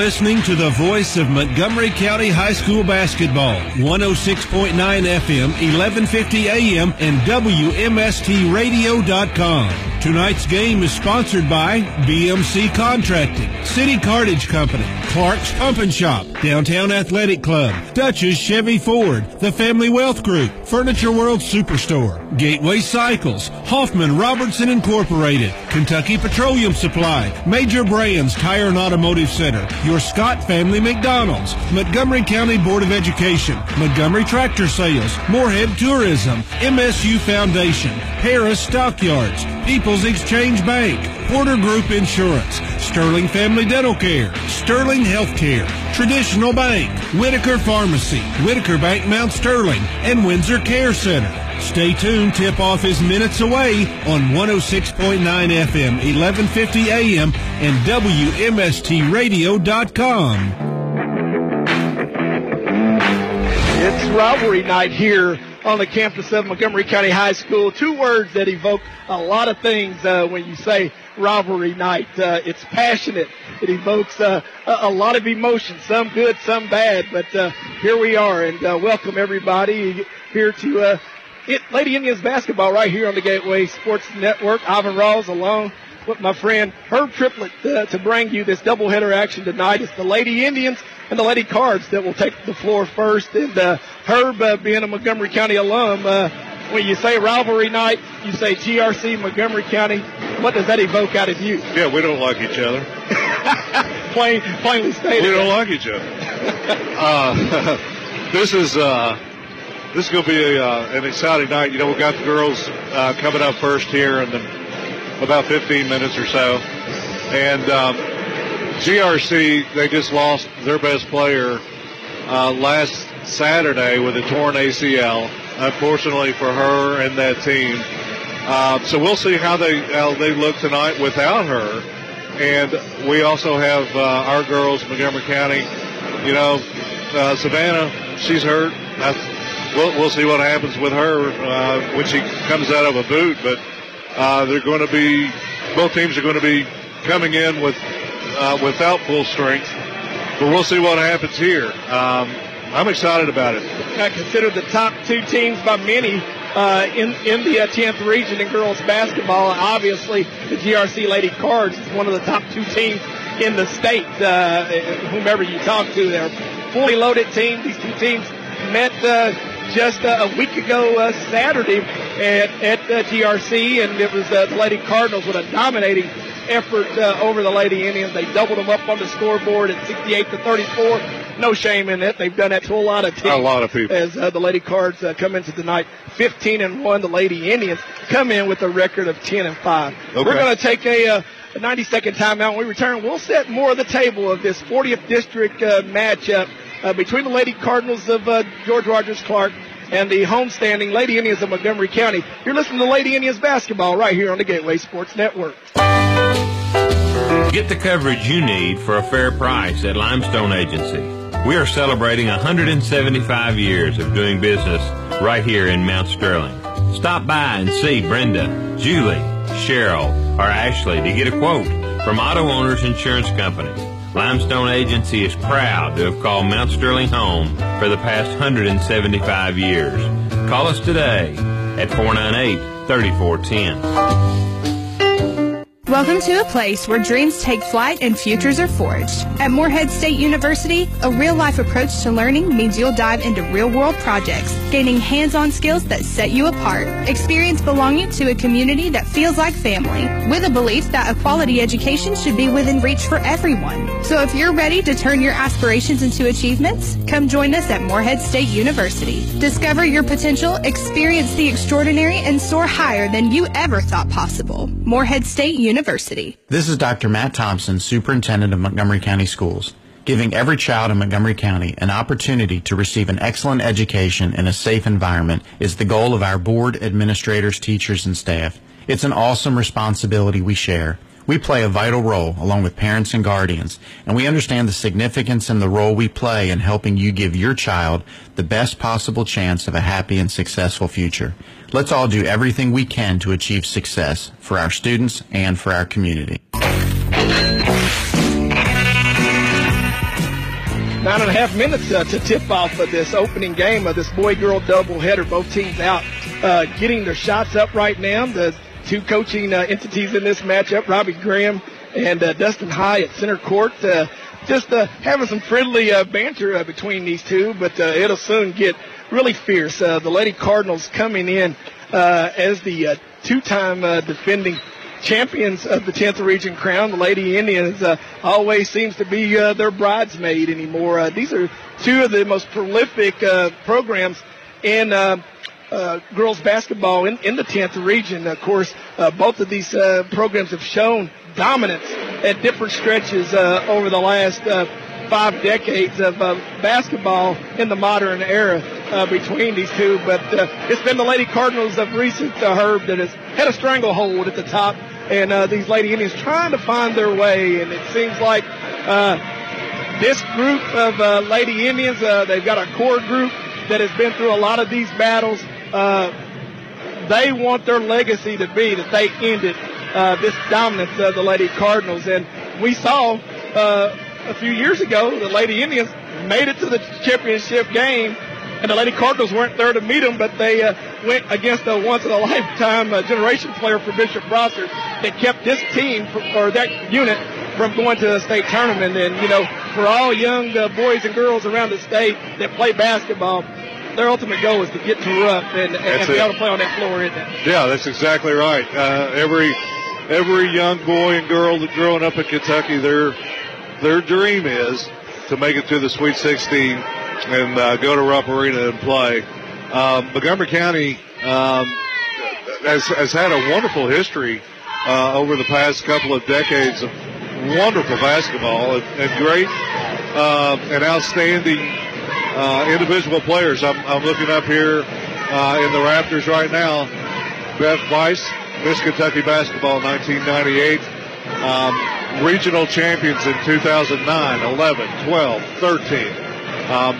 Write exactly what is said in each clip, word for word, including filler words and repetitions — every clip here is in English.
listening to the voice of Montgomery County High School basketball, one oh six point nine F M, eleven fifty A M, and W M S T radio dot com. Tonight's game is sponsored by B M C Contracting, City Cartage Company, Clark's Pump and Shop, Downtown Athletic Club, Dutch's Chevy Ford, The Family Wealth Group, Furniture World Superstore, Gateway Cycles, Hoffman Robertson Incorporated, Kentucky Petroleum Supply, Major Brands Tire and Automotive Center, your Scott Family McDonald's, Montgomery County Board of Education, Montgomery Tractor Sales, Moorhead Tourism, M S U Foundation, Harris Stockyards, People's Exchange Bank, Porter Group Insurance, Sterling Family Dental Care, Sterling Healthcare, Traditional Bank, Whitaker Pharmacy, Whitaker Bank Mount Sterling, and Windsor Care Center. Stay tuned. Tip-off is minutes away on one oh six point nine F M, eleven fifty A M, and W M S T radio dot com. It's rivalry night here on the campus of Montgomery County High School. Two words that evoke a lot of things uh, when you say rivalry night. Uh, it's passionate. It evokes uh, a, a lot of emotion, some good, some bad. But uh, here we are, and uh, welcome everybody here to uh, it, Lady Indians basketball right here on the Gateway Sports Network. Ivan Rawls along with my friend Herb Triplett uh, to bring you this doubleheader action tonight. It's the Lady Indians and the Lady Cards that will take the floor first. And uh, Herb, uh, being a Montgomery County alum, uh, when you say rivalry night, you say G R C, Montgomery County. What does that evoke out of you? Yeah, we don't like each other. Plain, plainly stated. We don't like each other. uh, this is uh, this is going to be a, uh, an exciting night. You know, we've got the girls uh, coming up first here in the, about fifteen minutes or so. And um, G R C, they just lost their best player uh, last Saturday with a torn A C L, unfortunately for her and that team. Uh, so we'll see how they how they look tonight without her. And we also have uh, our girls, Montgomery County. You know, uh, Savannah, she's hurt. I, we'll, we'll see what happens with her uh, when she comes out of a boot. But uh, they're going to be, both teams are going to be coming in with uh, without full strength. But we'll see what happens here. Um, I'm excited about it. I consider the top two teams by many uh, in, in the uh, tenth region in girls basketball. Obviously, the G R C Lady Cards is one of the top two teams in the state. Uh, whomever you talk to, they're a fully loaded team. These two teams met uh, just uh, a week ago uh, Saturday at, at uh, G R C, and it was uh, the Lady Cardinals with a dominating effort uh, over the Lady Indians. They doubled them up on the scoreboard at sixty-eight to thirty-four. No shame in it. They've done that to a lot of teams. A lot of people. As uh, the Lady Cards uh, come into tonight fifteen and one, the Lady Indians come in with a record of ten and five. Okay. We're going to take a, uh, a ninety second timeout. When we return, we'll set more of the table of this fortieth District uh, matchup uh, between the Lady Cardinals of uh, George Rogers Clark and the homestanding Lady Indians of Montgomery County. You're listening to Lady Indians basketball right here on the Gateway Sports Network. Get the coverage you need for a fair price at Limestone Agency. We are celebrating one hundred seventy-five years of doing business right here in Mount Sterling. Stop by and see Brenda, Julie, Cheryl, or Ashley to get a quote from Auto Owners Insurance Company. Limestone Agency is proud to have called Mount Sterling home for the past one hundred seventy-five years. Call us today at four nine eight, three four one zero. Welcome to a place where dreams take flight and futures are forged. At Moorhead State University, a real-life approach to learning means you'll dive into real-world projects, gaining hands-on skills that set you apart. Experience belonging to a community that feels like family, with a belief that a quality education should be within reach for everyone. So if you're ready to turn your aspirations into achievements, come join us at Moorhead State University. Discover your potential, experience the extraordinary, and soar higher than you ever thought possible. Moorhead State University. University. This is Doctor Matt Thompson, Superintendent of Montgomery County Schools. Giving every child in Montgomery County an opportunity to receive an excellent education in a safe environment is the goal of our board, administrators, teachers, and staff. It's an awesome responsibility we share. We play a vital role along with parents and guardians, and we understand the significance and the role we play in helping you give your child the best possible chance of a happy and successful future. Let's all do everything we can to achieve success for our students and for our community. nine and a half minutes uh, to tip off of this opening game of this boy-girl doubleheader. Both teams out uh, getting their shots up right now. The two coaching uh, entities in this matchup, Robbie Graham and uh, Dustin High at center court. Uh, just uh, having some friendly uh, banter uh, between these two, but uh, it'll soon get really fierce. Uh, the Lady Cardinals coming in uh, as the uh, two-time uh, defending champions of the tenth Region Crown. The Lady Indians uh, always seems to be uh, their bridesmaid anymore. Uh, these are two of the most prolific uh, programs in uh, uh, girls basketball in, in the tenth Region. Of course, uh, both of these uh, programs have shown dominance at different stretches uh, over the last uh, five decades of uh, basketball in the modern era uh, between these two. But uh, it's been the Lady Cardinals of recent, uh, Herb, that has had a stranglehold at the top, and uh, these Lady Indians trying to find their way. And it seems like uh, this group of uh, Lady Indians, uh, they've got a core group that has been through a lot of these battles. Uh, they want their legacy to be that they ended uh, this dominance of the Lady Cardinals. And we saw uh, a few years ago the Lady Indians made it to the championship game, and the Lady Cardinals weren't there to meet them, but they uh, went against a once-in-a-lifetime uh, generation player for Bishop Brossard that kept this team, for, or that unit, from going to a state tournament. And, you know, for all young uh, boys and girls around the state that play basketball, their ultimate goal is to get to Rupp and, and be able to play on that floor, isn't it? Yeah, that's exactly right. Uh, every every young boy and girl that growing up in Kentucky, their their dream is to make it to the Sweet sixteen and uh, go to Rupp Arena and play. Um, Montgomery County um, has, has had a wonderful history uh, over the past couple of decades of wonderful basketball and, and great uh, and outstanding uh, individual players. I'm, I'm looking up here uh, in the rafters right now. Beth Weiss, Miss Kentucky basketball nineteen ninety-eight. Um, regional champions in two thousand nine, eleven, twelve, thirteen. Um,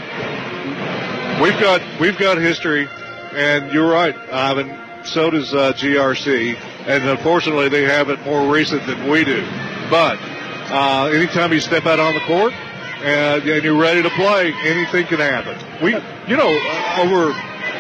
we've got we've got history, and you're right, Ivan. So does uh, G R C, and unfortunately they have it more recent than we do. But uh, anytime you step out on the court and, and you're ready to play, anything can happen. We, you know, over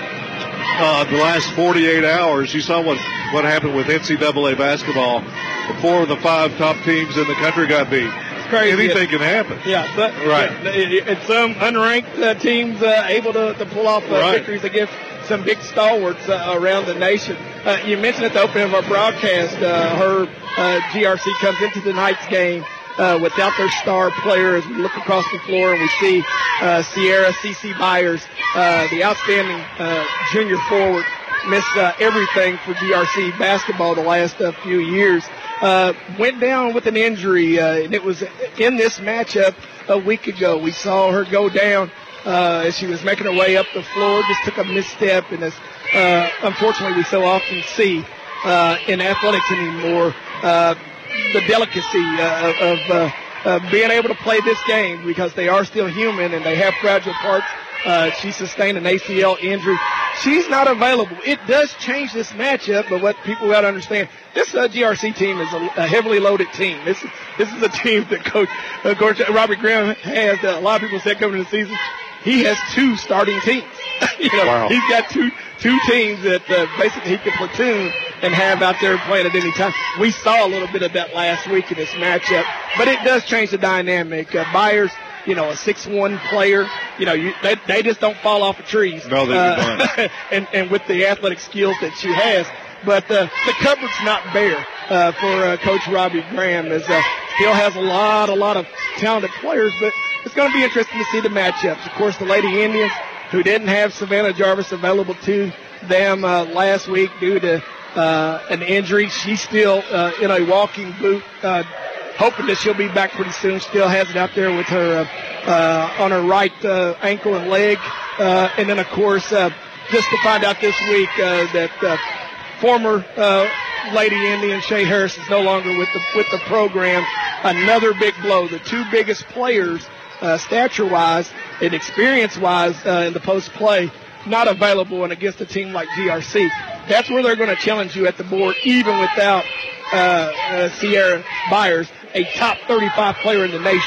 uh, the last forty-eight hours, you saw what what happened with N C double A basketball. Four of the five top teams in the country got beat. Crazy. Anything can happen. Yeah, but right. Yeah, and some unranked uh, teams uh, able to, to pull off uh, right. victories against some big stalwarts uh, around the nation. Uh, you mentioned at the opening of our broadcast, uh, her uh, G R C comes into tonight's game uh, without their star player. As we look across the floor and we see uh, Sierra C C Byers, uh, the outstanding uh, junior forward, miss uh, everything for G R C basketball the last uh, few years. Uh, went down with an injury, uh, and it was in this matchup a week ago. We saw her go down uh, as she was making her way up the floor, just took a misstep, and as uh, unfortunately we so often see uh, in athletics anymore, uh, the delicacy uh, of uh, uh, being able to play this game, because they are still human and they have fragile parts. Uh, she sustained an A C L injury. She's not available. It does change this matchup, but what people got to understand, this uh, G R C team is a, a heavily loaded team. This, this is a team that Coach, uh, Coach Robert Graham has. Uh, a lot of people said coming into the season, he has two starting teams. you know, wow. He's got two two teams that uh, basically he can platoon and have out there playing at any time. We saw a little bit of that last week in this matchup, but it does change the dynamic. Uh, Byers, you know, a six one player, you know, you, they, they just don't fall off of trees. No, they uh, don't. and, and with the athletic skills that she has. But uh, the cupboard's not bare uh, for uh, Coach Robbie Graham, as uh, still has a lot, a lot of talented players. But it's going to be interesting to see the matchups. Of course, the Lady Indians, who didn't have Savannah Jarvis available to them uh, last week due to uh, an injury. She's still uh, in a walking boot, uh, hoping that she'll be back pretty soon. Still has it out there with her uh, uh, on her right uh, ankle and leg. Uh, and then, of course, uh, just to find out this week uh, that uh, former uh, Lady Indian Shay Harris is no longer with the with the program. Another big blow. The two biggest players, uh, stature-wise and experience-wise, uh, in the post play, not available, and against a team like G R C. That's where they're going to challenge you at the board, even without uh, uh, Sierra Byers, a top thirty-five player in the nation.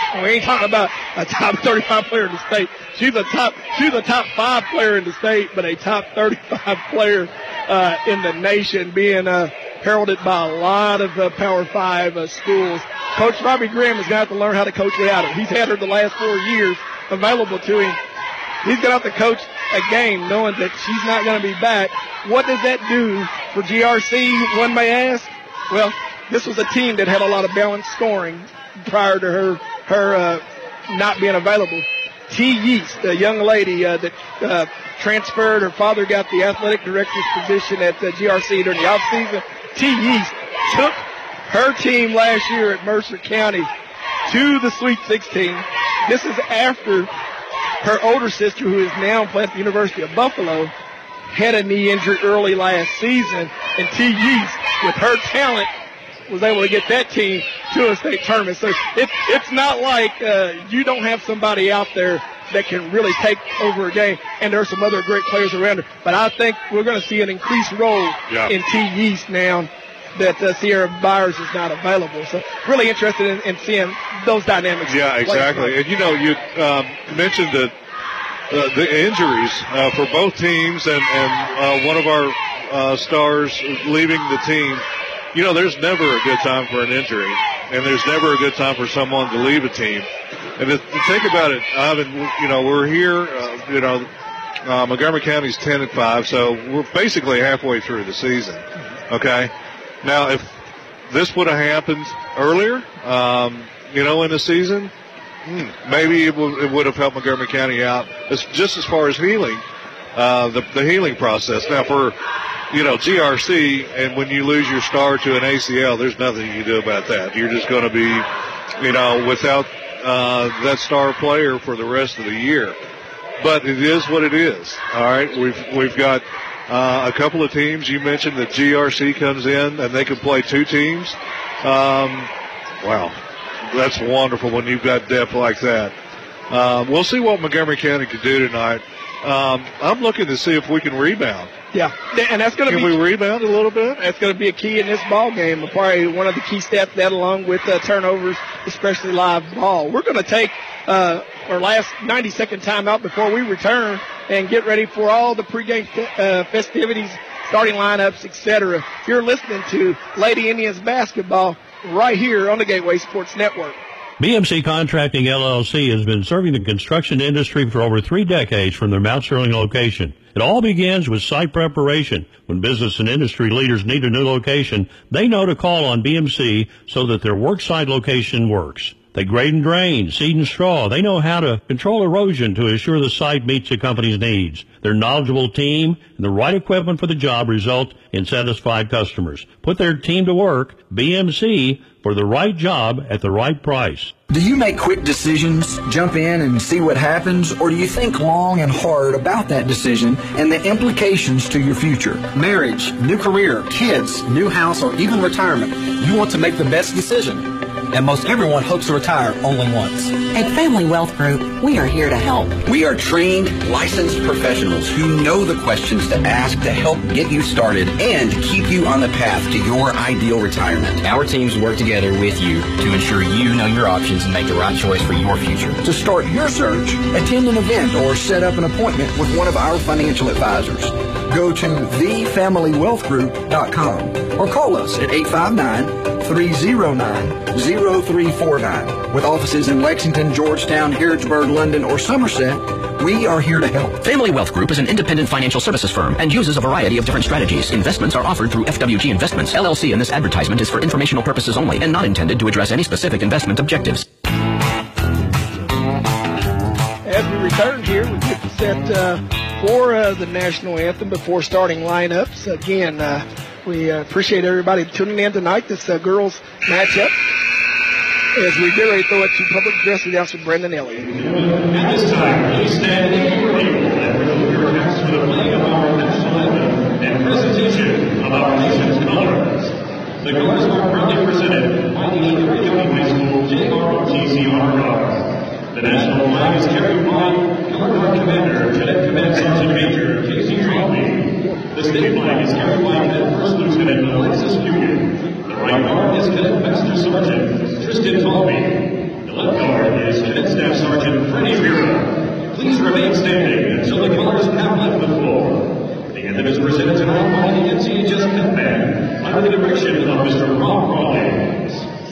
We ain't talking about a top thirty-five player in the state. She's a top, she's a top five player in the state, but a top thirty-five player uh, in the nation, being uh, heralded by a lot of uh, Power Five uh, schools. Coach Robbie Graham is going to have to learn how to coach without her. He's had her the last four years available to him. He's going to have to coach a game knowing that she's not going to be back. What does that do for G R C, one may ask? Well, this was a team that had a lot of balanced scoring prior to her her uh, not being available. T. Yeast, a young lady uh, that uh, transferred. Her father got the athletic director's position at uh, G R C during the offseason. T. Yeast took her team last year at Mercer County to the Sweet sixteen. This is after her older sister, who is now playing at the University of Buffalo, had a knee injury early last season. And T. Yeast, with her talent, was able to get that team to a state tournament. So it, it's not like uh, you don't have somebody out there that can really take over a game, and there are some other great players around her. But I think we're going to see an increased role yeah. in T. Yeast now that uh, Sierra Byers is not available. So really interested in, in seeing those dynamics. Yeah, exactly. And, you know, you um, mentioned that uh, the injuries uh, for both teams and, and uh, one of our uh, stars leaving the team. You know, there's never a good time for an injury, and there's never a good time for someone to leave a team. And to, to think about it, Ivan, you know, we're here, uh, you know, uh, Montgomery County's ten and five, so we're basically halfway through the season, okay? Now, if this would have happened earlier, um, you know, in the season, hmm, maybe it, w- it would have helped Montgomery County out it's just as far as healing, uh, the, the healing process. Now, for you know, G R C, and when you lose your star to an A C L, there's nothing you can do about that. You're just going to be, you know, without uh, that star player for the rest of the year. But it is what it is. All right, we've we've got uh, a couple of teams. You mentioned that G R C comes in and they can play two teams. Um, wow, that's wonderful when you've got depth like that. Um, we'll see what Montgomery County can do tonight. Um, I'm looking to see if we can rebound. Yeah, and that's going to be. Can we rebound a little bit? That's going to be a key in this ball game. Probably one of the key stats that, along with uh, turnovers, especially live ball. We're going to take uh, our last ninety-second timeout before we return and get ready for all the pregame uh, festivities, starting lineups, et cetera. You're listening to Lady Indians basketball right here on the Gateway Sports Network. B M C Contracting L L C has been serving the construction industry for over three decades from their Mount Sterling location. It all begins with site preparation. When business and industry leaders need a new location, they know to call on B M C so that their worksite location works. They grade and drain, seed and straw. They know how to control erosion to assure the site meets the company's needs. Their knowledgeable team and the right equipment for the job result in satisfied customers. Put their team to work, B M C, for the right job at the right price. Do you make quick decisions, jump in and see what happens, or do you think long and hard about that decision and the implications to your future? Marriage, new career, kids, new house, or even retirement. You want to make the best decision. And most everyone hopes to retire only once. At Family Wealth Group, we are here to help. We are trained, licensed professionals who know the questions to ask to help get you started and keep you on the path to your ideal retirement. Our teams work together with you to ensure you know your options and make the right choice for your future. To start your search, attend an event or set up an appointment with one of our financial advisors. Go to the family wealth group dot com or call us at eight five nine, three oh nine, oh three four nine. With offices in Lexington, Georgetown, Harrodsburg, London, or Somerset, we are here to help. Family Wealth Group is an independent financial services firm and uses a variety of different strategies. Investments are offered through F W G Investments, L L C, and this advertisement is for informational purposes only and not intended to address any specific investment objectives. As we return here, we get set uh, for uh, the national anthem before starting lineups. Again, uh, we uh, appreciate everybody tuning in tonight. This uh, girls matchup as we get ready to throw it to public address announcer Brendan Elliott. At this time, please stand in your table and remove your hats for the playing of our national anthem and presentation of our nation's colors. The colors are proudly presented by the Montgomery County High School J R O T C Honor Guards. The national flag is carried by Honor Guard Commander, Cadet Command Sergeant Major Casey Trombley. The state flag is carried by Cadet First Lieutenant Alexis Bugan. The right guard is Cadet Master Sergeant Tristan Talby. The left guard is Staff Sergeant Freddie Vera. Please remain standing until the colors have left the floor. The anthem is presented tonight by the N C H S Pep Band under the direction of Mister Rob Rawlings.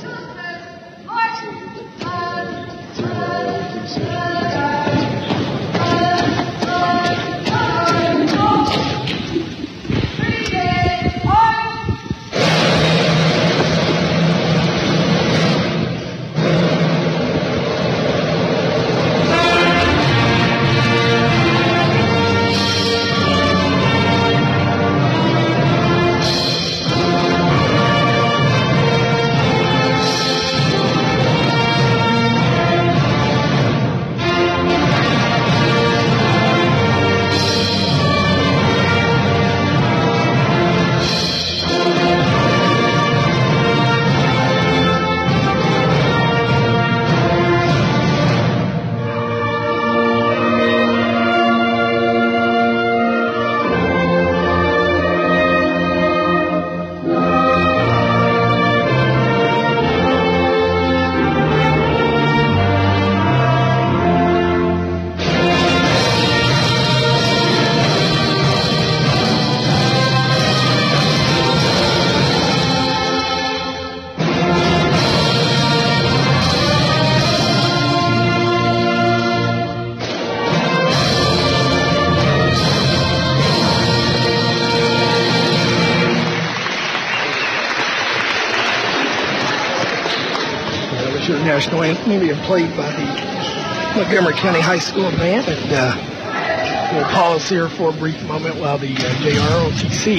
National anthem being played by the Montgomery County High School Band, and uh, we'll pause here for a brief moment while the uh, J R O T C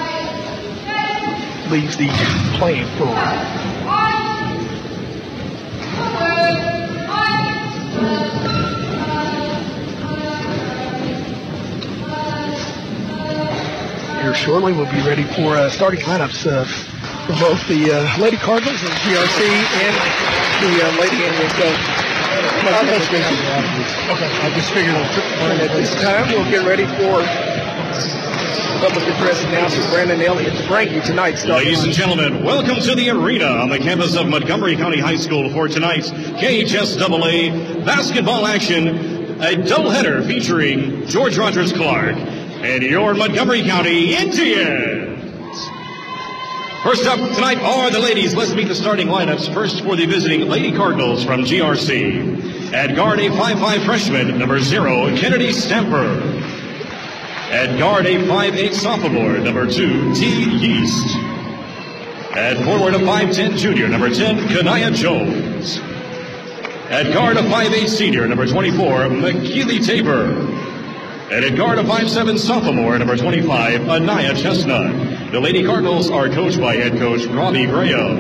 leaves the playing floor. Here shortly, we'll be ready for uh, starting lineups uh, for both the uh, Lady Cardinals and G R C and the uh, Lady Indians. So, okay, I just figured. And at this time, we'll get ready for public address announcer Brandon Elliott to bring you tonight's starting. Ladies and gentlemen, welcome to the arena on the campus of Montgomery County High School for tonight's K H S A A basketball action. A doubleheader featuring George Rogers Clark and your Montgomery County Indians. First up tonight are the ladies. Let's meet the starting lineups. First for the visiting Lady Cardinals from G R C. At guard, a five five freshman, number zero, Kennedy Stamper. At guard, a five eight sophomore, number two, T. Yeast. At forward, a five ten junior, number ten, Kanaya Jones. At guard, a five eight senior, number twenty-four, McKeely Tabor. And at guard, a five seven sophomore, number twenty-five, Anaya Chestnut. The Lady Cardinals are coached by head coach Robbie Graham.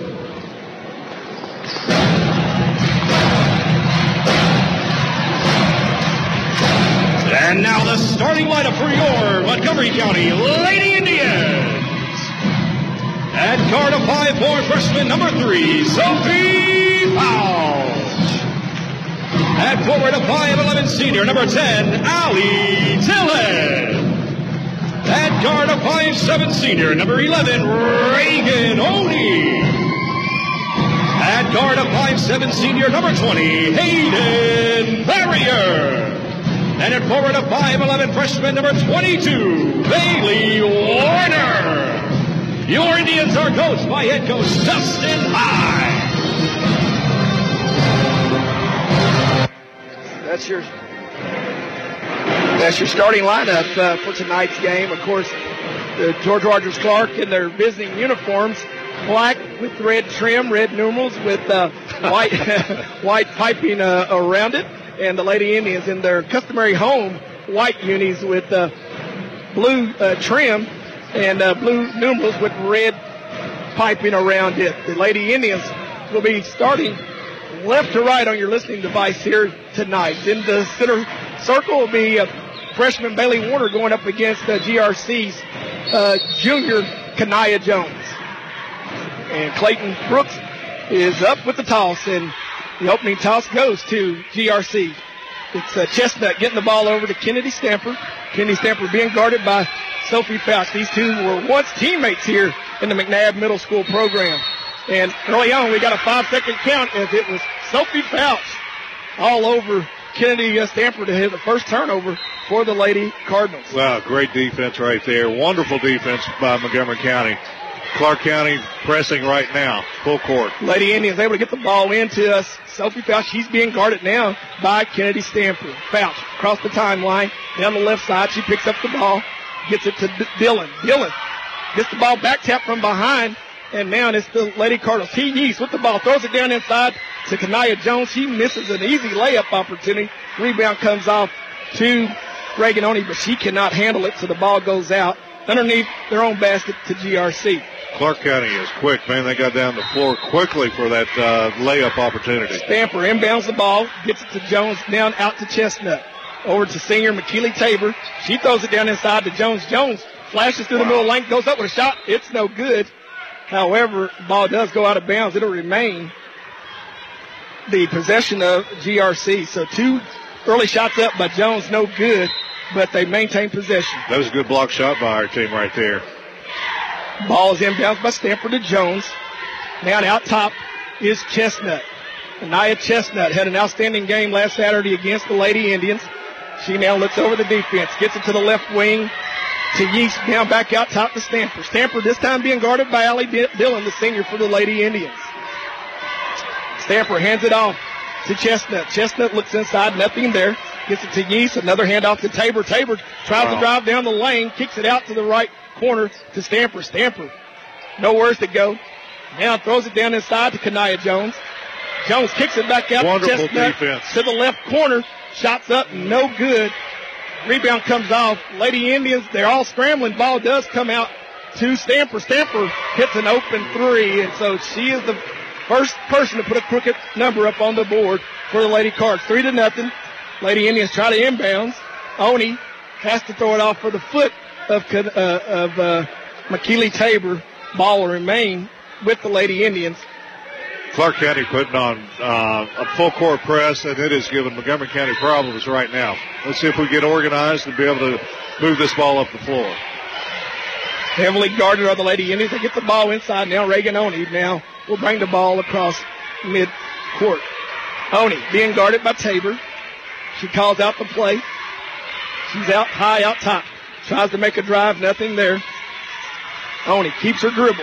And now the starting lineup for your Montgomery County Lady Indians. At guard, a five four freshman, number three, Sophie Fouch. At forward, a five eleven senior, number ten, Allie Tillett. At guard, a five seven senior, number eleven, Reagan Odie. At guard, a five seven senior, number twenty, Hayden Barrier. And at forward, a five eleven freshman, number twenty-two, Bailey Warner. Your Indians are coached by head coach Dustin High. That's your that's your starting lineup uh, for tonight's game. Of course, the George Rogers Clark in their visiting uniforms, black with red trim, red numerals with uh, white white piping uh, around it, and the Lady Indians in their customary home white unis with uh, blue uh, trim and uh, blue numerals with red piping around it. The Lady Indians will be starting left to right on your listening device here tonight. In the center circle will be uh, freshman Bailey Warner going up against uh, G R C's uh, junior Kanaya Jones. And Clayton Brooks is up with the toss, and the opening toss goes to G R C. It's uh, Chestnut getting the ball over to Kennedy Stamper. Kennedy Stamper being guarded by Sophie Fouch. These two were once teammates here in the McNabb Middle School program. And early on, we got a five-second count as it was Sophie Fouch all over Kennedy Stamper to hit the first turnover for the Lady Cardinals. Wow, great defense right there. Wonderful defense by Montgomery County. Clark County pressing right now, full court. Lady Indians able to get the ball into us. Sophie Fouch, she's being guarded now by Kennedy Stamper. Fouch across the timeline, down the left side. She picks up the ball, gets it to D- Dillon. Dillon gets the ball back tap from behind, and now it's the Lady Cardinals. T. Yeast with the ball, throws it down inside to Kanaya Jones. She misses an easy layup opportunity. Rebound comes off to Reagan Oney, but she cannot handle it, so the ball goes out underneath their own basket to G R C. Clark County is quick, man. They got down the floor quickly for that uh, layup opportunity. Stamper inbounds the ball, gets it to Jones, down out to Chestnut. Over to senior McKeely Tabor. She throws it down inside to Jones. Jones flashes through the middle lane, goes up with a shot. It's no good. However, the ball does go out of bounds. It'll remain the possession of G R C. So two early shots up by Jones, no good, but they maintain possession. That was a good block shot by our team right there. Ball is inbounds by Stamper to Jones. Down out top is Chestnut. Anaya Chestnut had an outstanding game last Saturday against the Lady Indians. She now looks over the defense, gets it to the left wing to Yeast, down back out top to Stamper. Stamper this time being guarded by Allie Dillon, the senior for the Lady Indians. Stamper hands it off to Chestnut. Chestnut looks inside, nothing there. Gets it to Yeast, another handoff to Tabor. Tabor tries wow. to drive down the lane, kicks it out to the right corner to Stamper. Stamper, nowhere to go. Now throws it down inside to Kanaya Jones. Jones kicks it back out Wonderful to Chestnut defense. To the left corner. Shots up, no good. Rebound comes off. Lady Indians, they're all scrambling. Ball does come out to Stamper. Stamper hits an open three, and so she is the first person to put a crooked number up on the board for the Lady Cards. Three to nothing. Lady Indians try to inbounds. Oni has to throw it off for the foot of, uh, of uh, McKeely Tabor. Ball will remain with the Lady Indians. Clark County putting on uh, a full court press, and it is giving Montgomery County problems right now. Let's see if we get organized and be able to move this ball up the floor. Heavily guarded are the Lady Indians. They get the ball inside now. Reagan Oni now will bring the ball across mid-court. Oni being guarded by Tabor. She calls out the play. She's out high, out top. Tries to make a drive, nothing there. Oni keeps her dribble.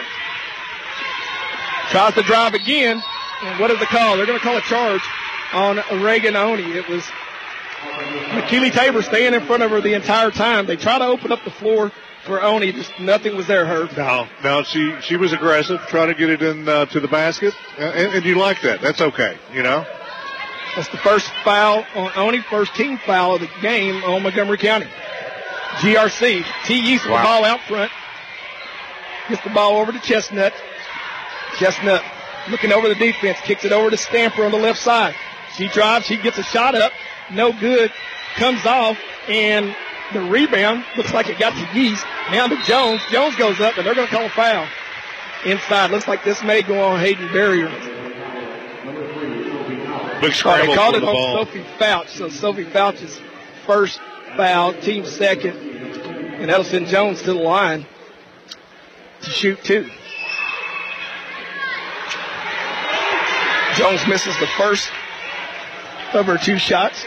Tries to drive again, and what is the call? They're going to call a charge on Reagan Oni. It was McKeely Tabor staying in front of her the entire time. They try to open up the floor for Oni, just nothing was there, Herb. No, no, she she was aggressive, trying to get it in uh, to the basket, and, and you like that. That's okay, you know. That's the first foul on Oni, first team foul of the game on Montgomery County. G R C, T. Yeast with wow. the ball out front. Gets the ball over to Chestnut. Chestnut looking over the defense, kicks it over to Stamper on the left side. She drives, she gets a shot up, no good, comes off, and the rebound looks like it got to Yeast. Now to Jones. Jones goes up, and they're going to call a foul inside. Looks like this may go on Hayden Barrier. Big scramble oh, they called for it the on ball. Sophie Fouch, so Sophie Fouch's first foul, team second, and that'll send Jones to the line to shoot two. Jones misses the first of her two shots.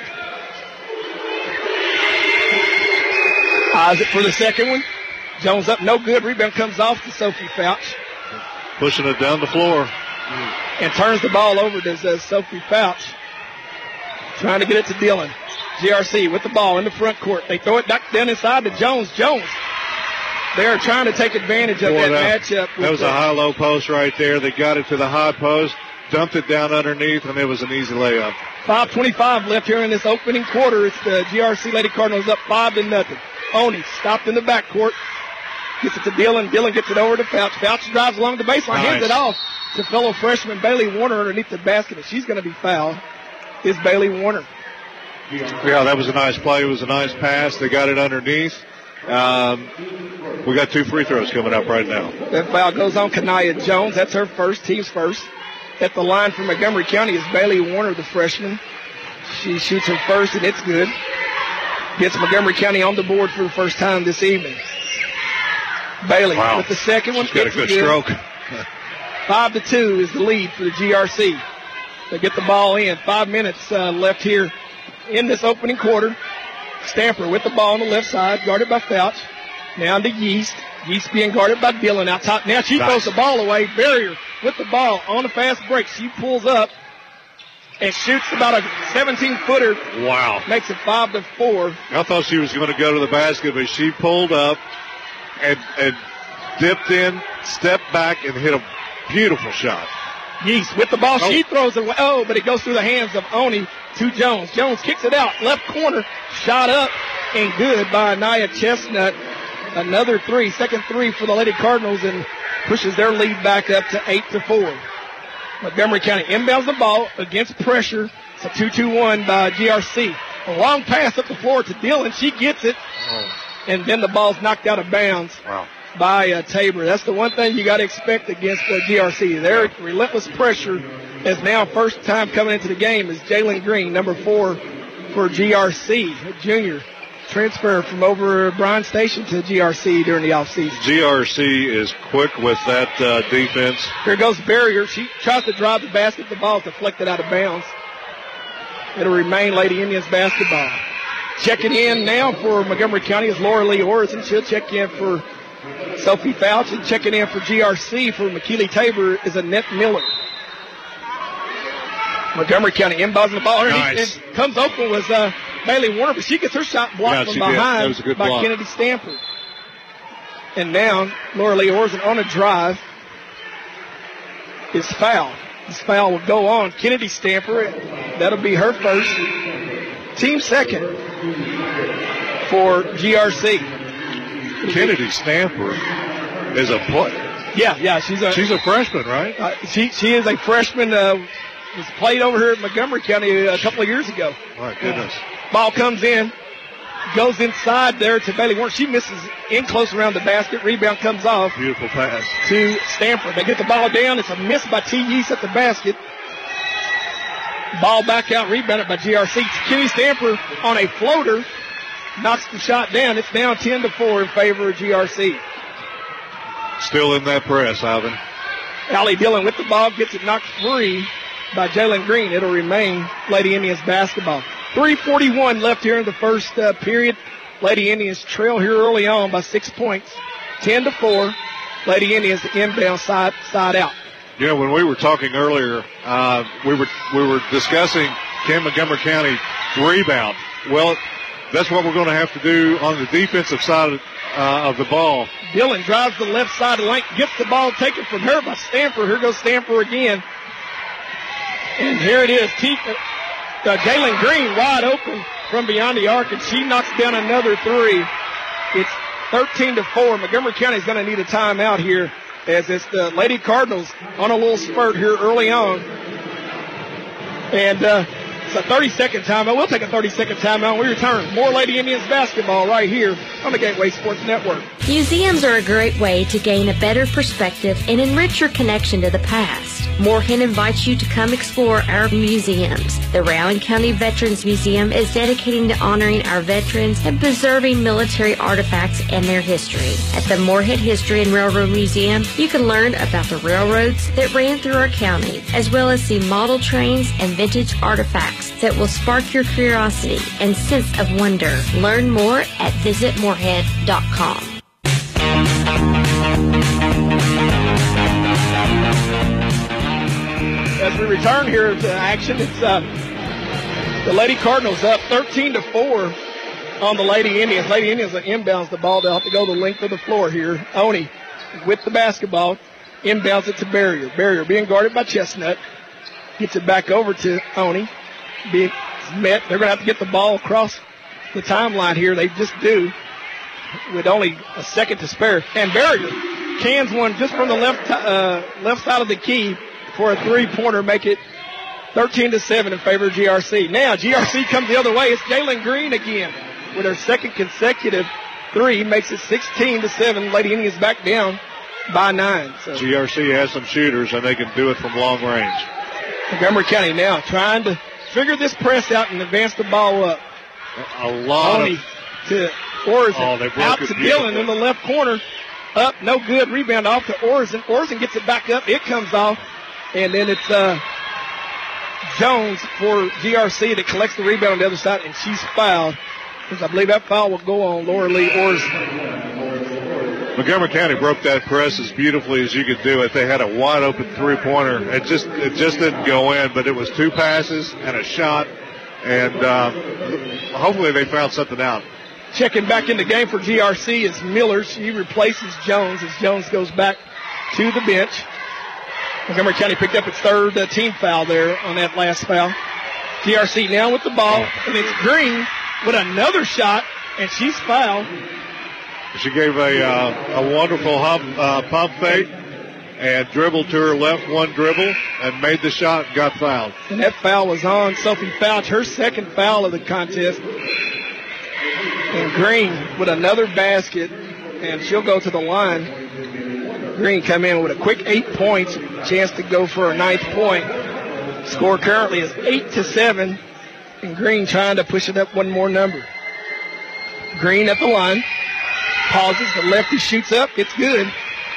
Eyes it for the second one. Jones up, no good. Rebound comes off to Sophie Fouch. Pushing it down the floor. And turns the ball over to uh, Sophie Fouch. Trying to get it to Dillon. G R C with the ball in the front court. They throw it back down inside to Jones. Jones. They are trying to take advantage of Boy, that, that matchup. That was the, a high-low post right there. They got it to the high post, dumped it down underneath, and it was an easy layup. five twenty-five left here in this opening quarter. It's the G R C Lady Cardinals up five to nothing. Oni stopped in the backcourt. Gets it to Dillon. Dillon gets it over to Fouch. Fouch drives along the baseline, nice. hands it off to fellow freshman Bailey Warner underneath the basket, and she's going to be fouled. Is Bailey Warner. Yeah, that was a nice play. It was a nice pass. They got it underneath. Um, we got two free throws coming up right now. That foul goes on Kanaya Jones. That's her first, team's first. At the line for Montgomery County is Bailey Warner, the freshman. She shoots her first, and it's good. Gets Montgomery County on the board for the first time this evening. Bailey wow. with the second one. She's got a good, good stroke. Five to two is the lead for the G R C. They get the ball in. Five minutes uh, left here in this opening quarter. Stamper with the ball on the left side, guarded by Fouch. Now to Yeast. Yeast being guarded by Dillon out top. Now she nice. throws the ball away. Barrier with the ball on the fast break. She pulls up and shoots about a seventeen-footer. Wow. Makes it five to four. I thought she was going to go to the basket, but she pulled up and, and dipped in, stepped back, and hit a beautiful shot. Yeast with the ball. Oh. She throws it away. Oh, but it goes through the hands of Oni to Jones. Jones kicks it out. Left corner. Shot up and good by Anaya Chestnut. Another three. Second three for the Lady Cardinals and pushes their lead back up to eight to four. Montgomery County inbounds the ball against pressure. It's a two two one by G R C. A long pass up the floor to Dillon. She gets it. Oh. And then the ball's knocked out of bounds. Wow. By uh, Tabor. That's the one thing you got to expect against uh, G R C. Their relentless pressure is now first time coming into the game is Jalen Green, number four for G R C, a junior. Transfer from over Bryan Station to G R C during the offseason. G R C is quick with that uh, defense. Here goes Barrier. She tries to drive the basket. The ball is deflected out of bounds. It'll remain Lady Indians basketball. Checking in now for Montgomery County is Laura Lee Orson. She'll check in for Sophie Fouch, and checking in for G R C for McKeely Tabor is Annette Miller. Montgomery County inbounds the ball. Nice. And comes open was uh, Bailey Warner, but she gets her shot blocked yeah, from behind that was a good by block. Kennedy Stamper. And now Laura Lee Orson on a drive is fouled. This foul will go on Kennedy Stamper. That'll be her first. Team second for G R C. Kennedy Stamper is a play. Yeah, yeah, she's a she's a freshman, right? Uh, she she is a freshman. Uh, was played over here at Montgomery County a couple of years ago. My goodness. Uh, ball comes in, goes inside there to Bailey Warren. She misses in close around the basket. Rebound comes off. Beautiful pass to Stanford. They get the ball down. It's a miss by T. Yeast at the basket. Ball back out, rebounded by G R C. Kenny Stamper on a floater knocks the shot down. It's down ten to four in favor of G R C. Still in that press, Alvin. Allie Dillon with the ball, gets it knocked free by Jalen Green. It'll remain Lady Indians basketball. three forty-one left here in the first uh, period. Lady Indians trail here early on by six points. ten to four. Lady Indians inbound side side out. You know, when we were talking earlier, uh, we were we were discussing can Montgomery County rebound. Well, that's what we're going to have to do on the defensive side of, uh, of the ball. Dillon drives the left side of the lane, gets the ball taken from her by Stamper. Here goes Stamper again. And here it is. T- uh, Jalen Green wide open from beyond the arc, and she knocks down another three. It's thirteen to four. Montgomery County is going to need a timeout here, as it's the Lady Cardinals on a little spurt here early on. And uh, it's a thirty-second timeout. We'll take a thirty-second timeout when we return. More Lady Indians basketball right here on the Gateway Sports Network. Museums are a great way to gain a better perspective and enrich your connection to the past. Moorhead invites you to come explore our museums. The Rowan County Veterans Museum is dedicating to honoring our veterans and preserving military artifacts and their history. At the Moorhead History and Railroad Museum, you can learn about the railroads that ran through our county, as well as see model trains and vintage artifacts that will spark your curiosity and sense of wonder. Learn more at visit moorhead dot com. As we return here to action, it's uh, the Lady Cardinals up thirteen to four on the Lady Indians. Lady Indians inbounds the ball. They'll have to go the length of the floor here. Oni with the basketball, inbounds it to Barrier. Barrier being guarded by Chestnut. Gets it back over to Oni. Being met. They're going to have to get the ball across the timeline here. They just do with only a second to spare. And Barrier cans one just from the left uh, left side of the key for a three-pointer, make it thirteen to seven in favor of G R C. Now G R C comes the other way. It's Jalen Green again with her second consecutive three, makes it sixteen to seven. Lady Indians back down by nine. So G R C has some shooters, and they can do it from long range. Montgomery County now trying to figure this press out and advance the ball up. A lot Only of to Orson. Oh, they broke out it to beautiful. Dillon in the left corner. Up, no good. Rebound off to Orson. Orson gets it back up. It comes off. And then it's uh, Jones for G R C that collects the rebound on the other side, and she's fouled. Because I believe that foul will go on Laura Lee Orson. Montgomery County broke that press as beautifully as you could do it. They had a wide open three-pointer. It just it just didn't go in, but it was two passes and a shot, and uh, hopefully they found something out. Checking back in the game for G R C is Miller. She replaces Jones as Jones goes back to the bench. Montgomery County picked up its third uh, team foul there on that last foul. G R C now with the ball, and it's Green with another shot, and she's fouled. She gave a uh, a wonderful hop, uh, pump fake and dribbled to her left one dribble and made the shot and got fouled. And that foul was on Sophie Fouch, her second foul of the contest. And Green with another basket, and she'll go to the line. Green come in with a quick eight points, chance to go for a ninth point. Score currently is eight to seven, and Green trying to push it up one more number. Green at the line, pauses, the lefty shoots up, it's good.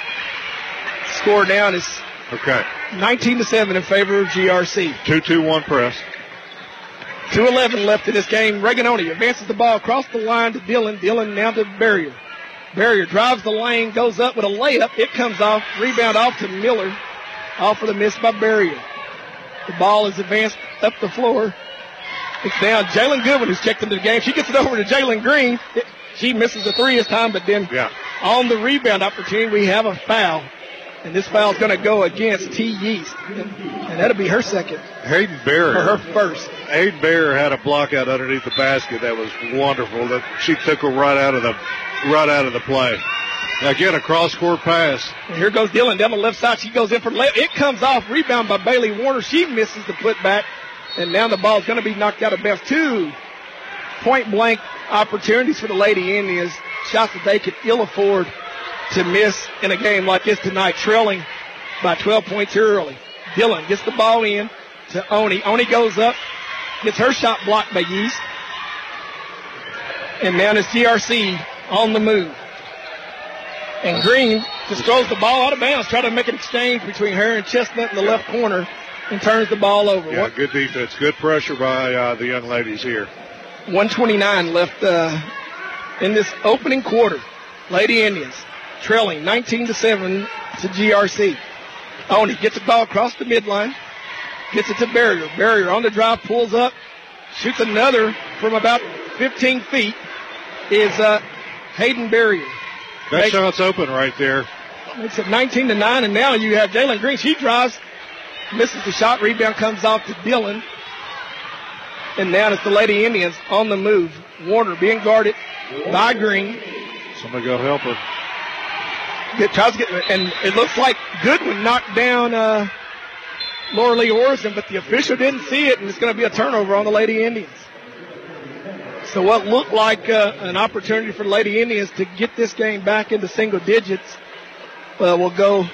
Score down is okay. nineteen to seven in favor of G R C. two two one press. two eleven left in this game. Reganoni advances the ball across the line to Dillon. Dillon now to Barrier. Barrier drives the lane, goes up with a layup. It comes off. Rebound off to Miller. Off for the miss by Barrier. The ball is advanced up the floor. It's down. Jalen Goodwin who's checked into the game. She gets it over to Jalen Green. It, she misses the three this time, but then yeah. on the rebound opportunity, we have a foul. And this foul's going to go against T. Yeast. And, and that'll be her second. Hayden Barrier. Or her first. Hayden Barrier had a block out underneath the basket that was wonderful. That she took her right out of the right out of the play. Again, a cross-court pass. And here goes Dillon down the left side. She goes in for the layup. It comes off. Rebound by Bailey Warner. She misses the putback. And now the ball's going to be knocked out of bounds. Two point-blank opportunities for the Lady Indians. Shots that they could ill afford to miss in a game like this tonight, trailing by twelve points early. Dillon gets the ball in to Oni. Oni goes up, gets her shot blocked by Yeast. And now it's G R C on the move. And Green just throws the ball out of bounds, trying to make an exchange between her and Chestnut in the left corner, and turns the ball over. Yeah, good defense. Good pressure by uh, the young ladies here. one twenty-nine left uh, in this opening quarter. Lady Indians trailing nineteen to seven to G R C. Oni gets the ball across the midline, gets it to Barrier. Barrier on the drive, pulls up, shoots another from about fifteen feet. Is uh, Hayden Barrier. That makes, shot's open right there. Makes it nineteen to nine, and now you have Jalen Green. She drives, misses the shot. Rebound comes off to Dillon. And now it's the Lady Indians on the move. Warner being guarded by Green. Somebody go help her. Get, tries to get, and it looks like Goodwin knocked down uh, Laura Lee Orson, but the official didn't see it, and it's going to be a turnover on the Lady Indians. So what looked like uh, an opportunity for the Lady Indians to get this game back into single digits uh, will go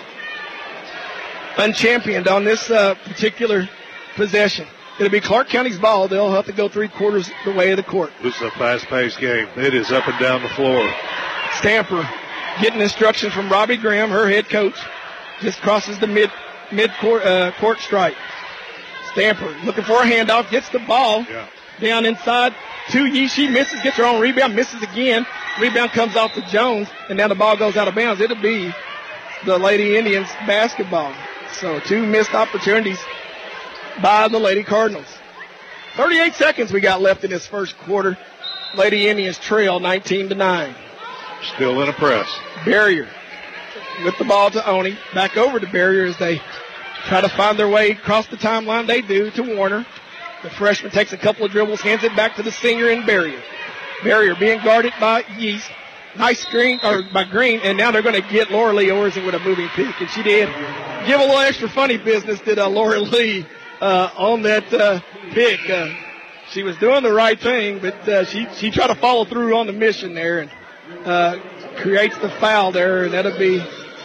unchampioned on this uh, particular possession. It'll be Clark County's ball. They'll have to go three quarters the way of the court. This is a fast-paced game. It is up and down the floor. Stamper getting instructions from Robbie Graham, her head coach. Just crosses the mid mid court, uh, court stripe. Stamper looking for a handoff, gets the ball yeah. down inside to Yee. She misses, gets her own rebound, misses again. Rebound comes off to Jones, and now the ball goes out of bounds. It'll be the Lady Indians basketball. So two missed opportunities by the Lady Cardinals. thirty-eight seconds we got left in this first quarter. Lady Indians trail nineteen to nine. Still in a press. Barrier with the ball to Oni. Back over to Barrier as they try to find their way across the timeline. They do to Warner. The freshman takes a couple of dribbles, hands it back to the senior in Barrier. Barrier being guarded by Yeast. Nice screen, or by Green, and now they're going to get Laura Lee Orson with a moving pick. And she did give a little extra funny business, did uh, Laura Lee uh, on that uh, pick. Uh, she was doing the right thing, but uh, she, she tried to follow through on the mission there and uh, creates the foul there, and that'll be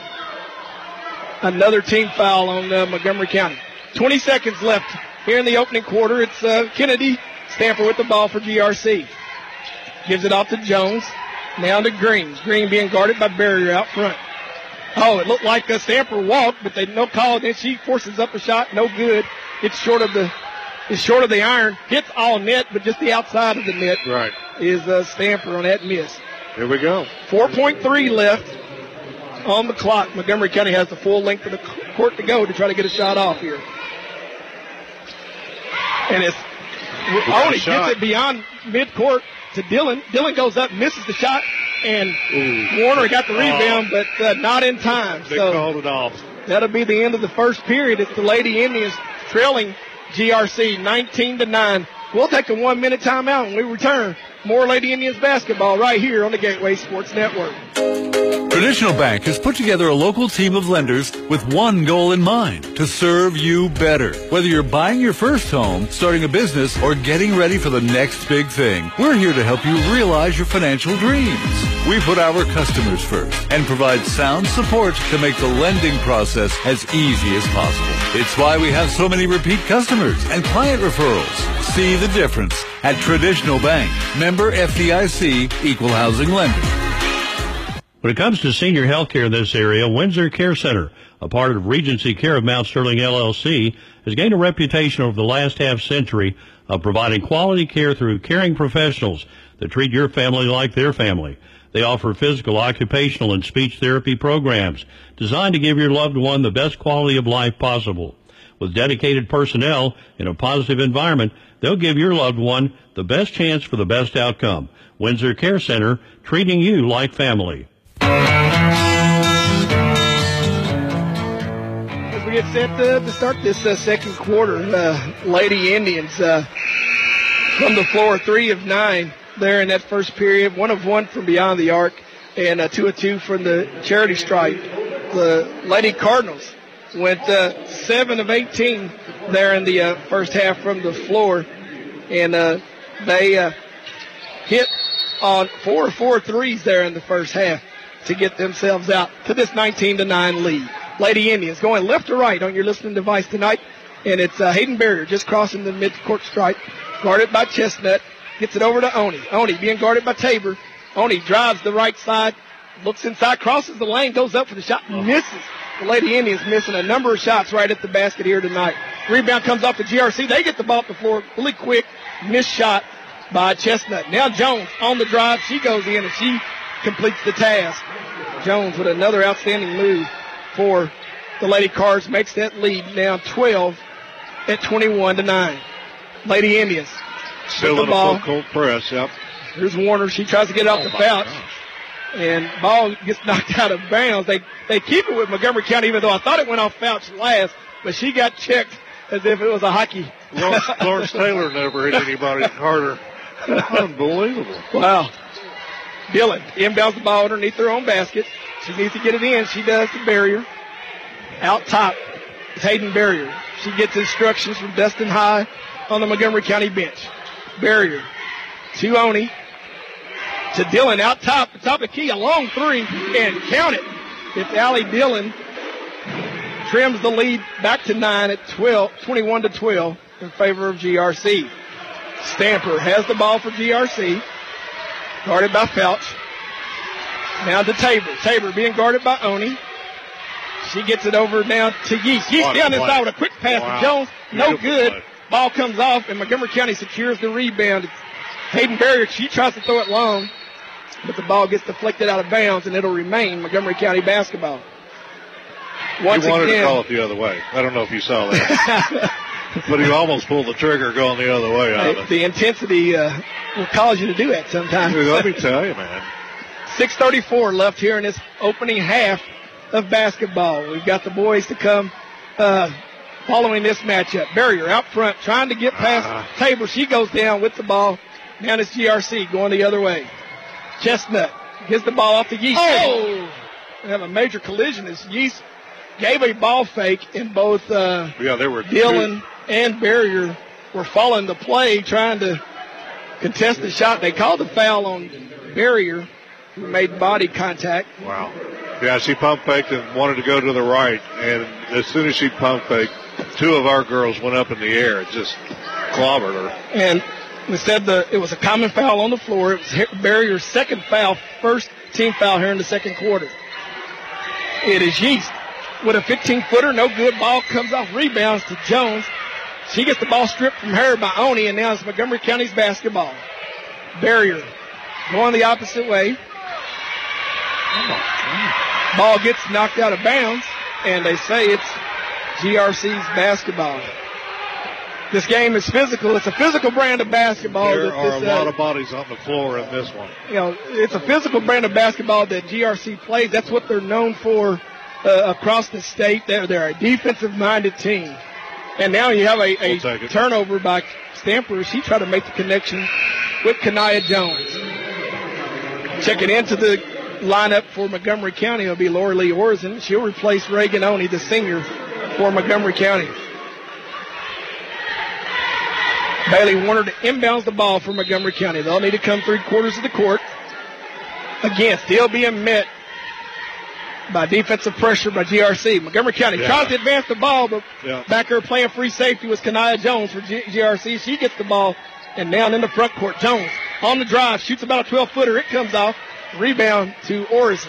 another team foul on uh, Montgomery County. twenty seconds left here in the opening quarter. It's uh, Kennedy Stamper with the ball for G R C. Gives it off to Jones. Now to Green. Green being guarded by Barrier out front. Oh, it looked like a Stamper walked, but they no call. Then she forces up a shot. No good. It's short of the is short of the iron. Hits all net, but just the outside of the net. Right. Is uh, Stamper on that miss. Here we go. four point three left on the clock. Montgomery County has the full length of the court to go to try to get a shot off here. And it's Oni gets it beyond midcourt to Dillon. Dillon goes up, misses the shot, and Ooh. Warner got the rebound, oh. but uh, not in time. They so called it off. That'll be the end of the first period. It's the Lady Indians trailing G R C nineteen to nine. We'll take a one-minute timeout when we return. More Lady Indians basketball right here on the Gateway Sports Network. Traditional Bank has put together a local team of lenders with one goal in mind, to serve you better. Whether you're buying your first home, starting a business, or getting ready for the next big thing, we're here to help you realize your financial dreams. We put our customers first and provide sound support to make the lending process as easy as possible. It's why we have so many repeat customers and client referrals. See the difference at Traditional Bank. Member F D I C, Equal Housing Lender. When it comes to senior health care in this area, Windsor Care Center, a part of Regency Care of Mount Sterling L L C, has gained a reputation over the last half century of providing quality care through caring professionals that treat your family like their family. They offer physical, occupational, and speech therapy programs designed to give your loved one the best quality of life possible. With dedicated personnel in a positive environment, they'll give your loved one the best chance for the best outcome. Windsor Care Center, treating you like family. As we get set uh, to start this uh, second quarter, uh, Lady Indians uh, from the floor, three of nine there in that first period, one of one from beyond the arc, and uh, two of two from the charity stripe. The Lady Cardinals went uh, seven of eighteen there in the uh, first half from the floor, and uh, they uh, hit on four of four threes there in the first half to get themselves out to this nineteen to nine lead. Lady Indians going left to right on your listening device tonight, and it's uh, Hayden Barrier just crossing the mid-court stripe, guarded by Chestnut, gets it over to Oni. Oni being guarded by Tabor. Oni drives the right side, looks inside, crosses the lane, goes up for the shot, misses. The Lady Indians missing a number of shots right at the basket here tonight. Rebound comes off to G R C. They get the ball off the floor really quick. Missed shot by Chestnut. Now Jones on the drive. She goes in and she completes the task. Jones with another outstanding move for the Lady Cards makes that lead now twelve at twenty-one to nine. Lady Indians still in the ball. A full court press. Yep. Here's Warner. She tries to get off oh the foul. And ball gets knocked out of bounds. They they keep it with Montgomery County, even though I thought it went off Fouch last, but she got checked as if it was a hockey. Lawrence, Lawrence Taylor never hit anybody harder. Unbelievable. Wow. Dillon inbounds the ball underneath her own basket. She needs to get it in. She does the Barrier. Out top is Hayden Barrier. She gets instructions from Dustin High on the Montgomery County bench. Barrier to Oni. To Dillon out top, the top of the key, a long three, and count it. It's Allie Dillon. Trims the lead back to nine at twelve, twenty-one to twelve in favor of G R C. Stamper has the ball for G R C. Guarded by Felch. Now to Tabor. Tabor being guarded by Oni. She gets it over now to Yeast. Yeast down inside with a quick pass wow. to Jones. No Beautiful good. Play. Ball comes off, and Montgomery County secures the rebound. It's Hayden Barrier. She tries to throw it long, but the ball gets deflected out of bounds, and it'll remain Montgomery County basketball. Once you wanted again, to call it the other way. I don't know if you saw that. But he almost pulled the trigger going the other way out of it. The intensity uh, will cause you to do that sometimes. Let me tell you, man. six thirty-four left here in this opening half of basketball. We've got the boys to come uh, following this matchup. Barrier out front trying to get past uh, Tabor. She goes down with the ball. Now it's G R C going the other way. Chestnut gets the ball off the Yeast. Oh! We have a major collision as Yeast gave a ball fake, and both uh, yeah, they were Dillon two. and Barrier were following the play, trying to contest the shot. They called the foul on Barrier, who made body contact. Wow. Yeah, she pump faked and wanted to go to the right, and as soon as she pump faked, two of our girls went up in the air. It just clobbered her. And instead, the, it was a common foul on the floor. It was Barrier's second foul, first team foul here in the second quarter. It is Yeast with a fifteen-footer, no good. Ball comes off, rebounds to Jones. She gets the ball stripped from her by Oni, and now it's Montgomery County's basketball. Barrier going the opposite way. Ball gets knocked out of bounds, and they say it's G R C's basketball. This game is physical. It's a physical brand of basketball. There that are this, a lot uh, of bodies on the floor in this one. You know, it's a physical brand of basketball that G R C plays. That's what they're known for uh, across the state. They're, they're a defensive-minded team. And now you have a, a we'll turnover by Stamper. She tried to make the connection with Kanaya Jones. Checking into the lineup for Montgomery County will be Laura Lee Orson. She'll replace Reagan Oni, the senior for Montgomery County. Bailey Warner to inbounds the ball for Montgomery County. They'll need to come three quarters of the court. Again, still being met by defensive pressure by G R C. Montgomery County yeah. tries to advance the ball, but yeah. back there playing free safety was Kanaya Jones for G- GRC. She gets the ball and down in the front court. Jones on the drive, shoots about a twelve-footer. It comes off. Rebound to Orson.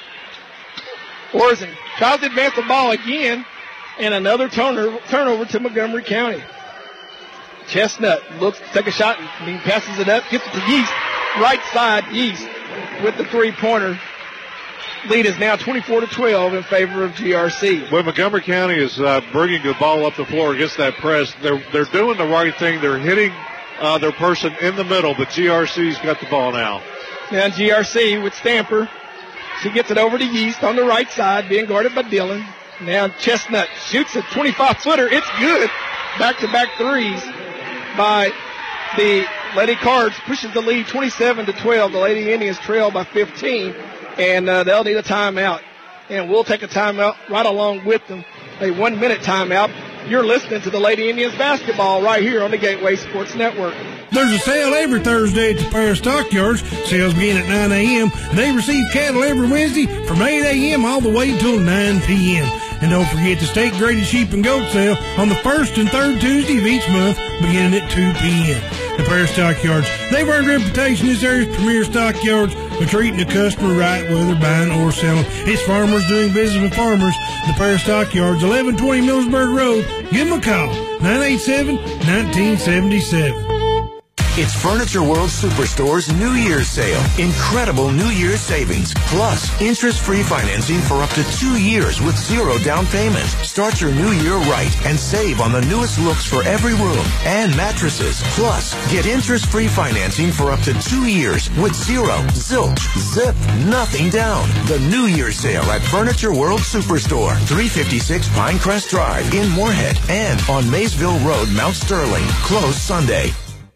Orson tries to advance the ball again, and another turnover, turnover to Montgomery County. Chestnut looks to take a shot and he passes it up, gets it to Yeast. Right side, Yeast with the three-pointer. Lead is now twenty-four to twelve in favor of G R C. When Montgomery County is uh, bringing the ball up the floor against that press, they're they're doing the right thing. They're hitting uh, their person in the middle, but G R C's got the ball now. Now G R C with Stamper. She gets it over to Yeast on the right side, being guarded by Dillon. Now Chestnut shoots a twenty-five-footer. It's good. Back-to-back threes by the Lady Cards. Pushes the lead twenty-seven to twelve. The Lady Indians trail by fifteen, and uh, they'll need a timeout. And we'll take a timeout right along with them, a one-minute timeout. You're listening to the Lady Indians basketball right here on the Gateway Sports Network. There's a sale every Thursday at the Paris Stockyards. Sales begin at nine a.m. and they receive cattle every Wednesday from eight a.m. all the way until nine p.m. And don't forget the state-graded sheep and goat sale on the first and third Tuesday of each month beginning at two p.m. The Paris Stockyards, they've earned a reputation as area's premier stockyards for treating the customer right, whether buying or selling. It's farmers doing business with farmers. The Paris Stockyards, eleven twenty Millersburg Road. Give them a call, nine eight seven, one nine seven seven. It's Furniture World Superstore's New Year's sale. Incredible New Year's savings. Plus, interest-free financing for up to two years with zero down payment. Start your new year right and save on the newest looks for every room and mattresses. Plus, get interest-free financing for up to two years with zero, zilch, zip, nothing down. The New Year's sale at Furniture World Superstore, three fifty-six Pinecrest Drive in Moorhead and on Maysville Road, Mount Sterling. Closed Sunday.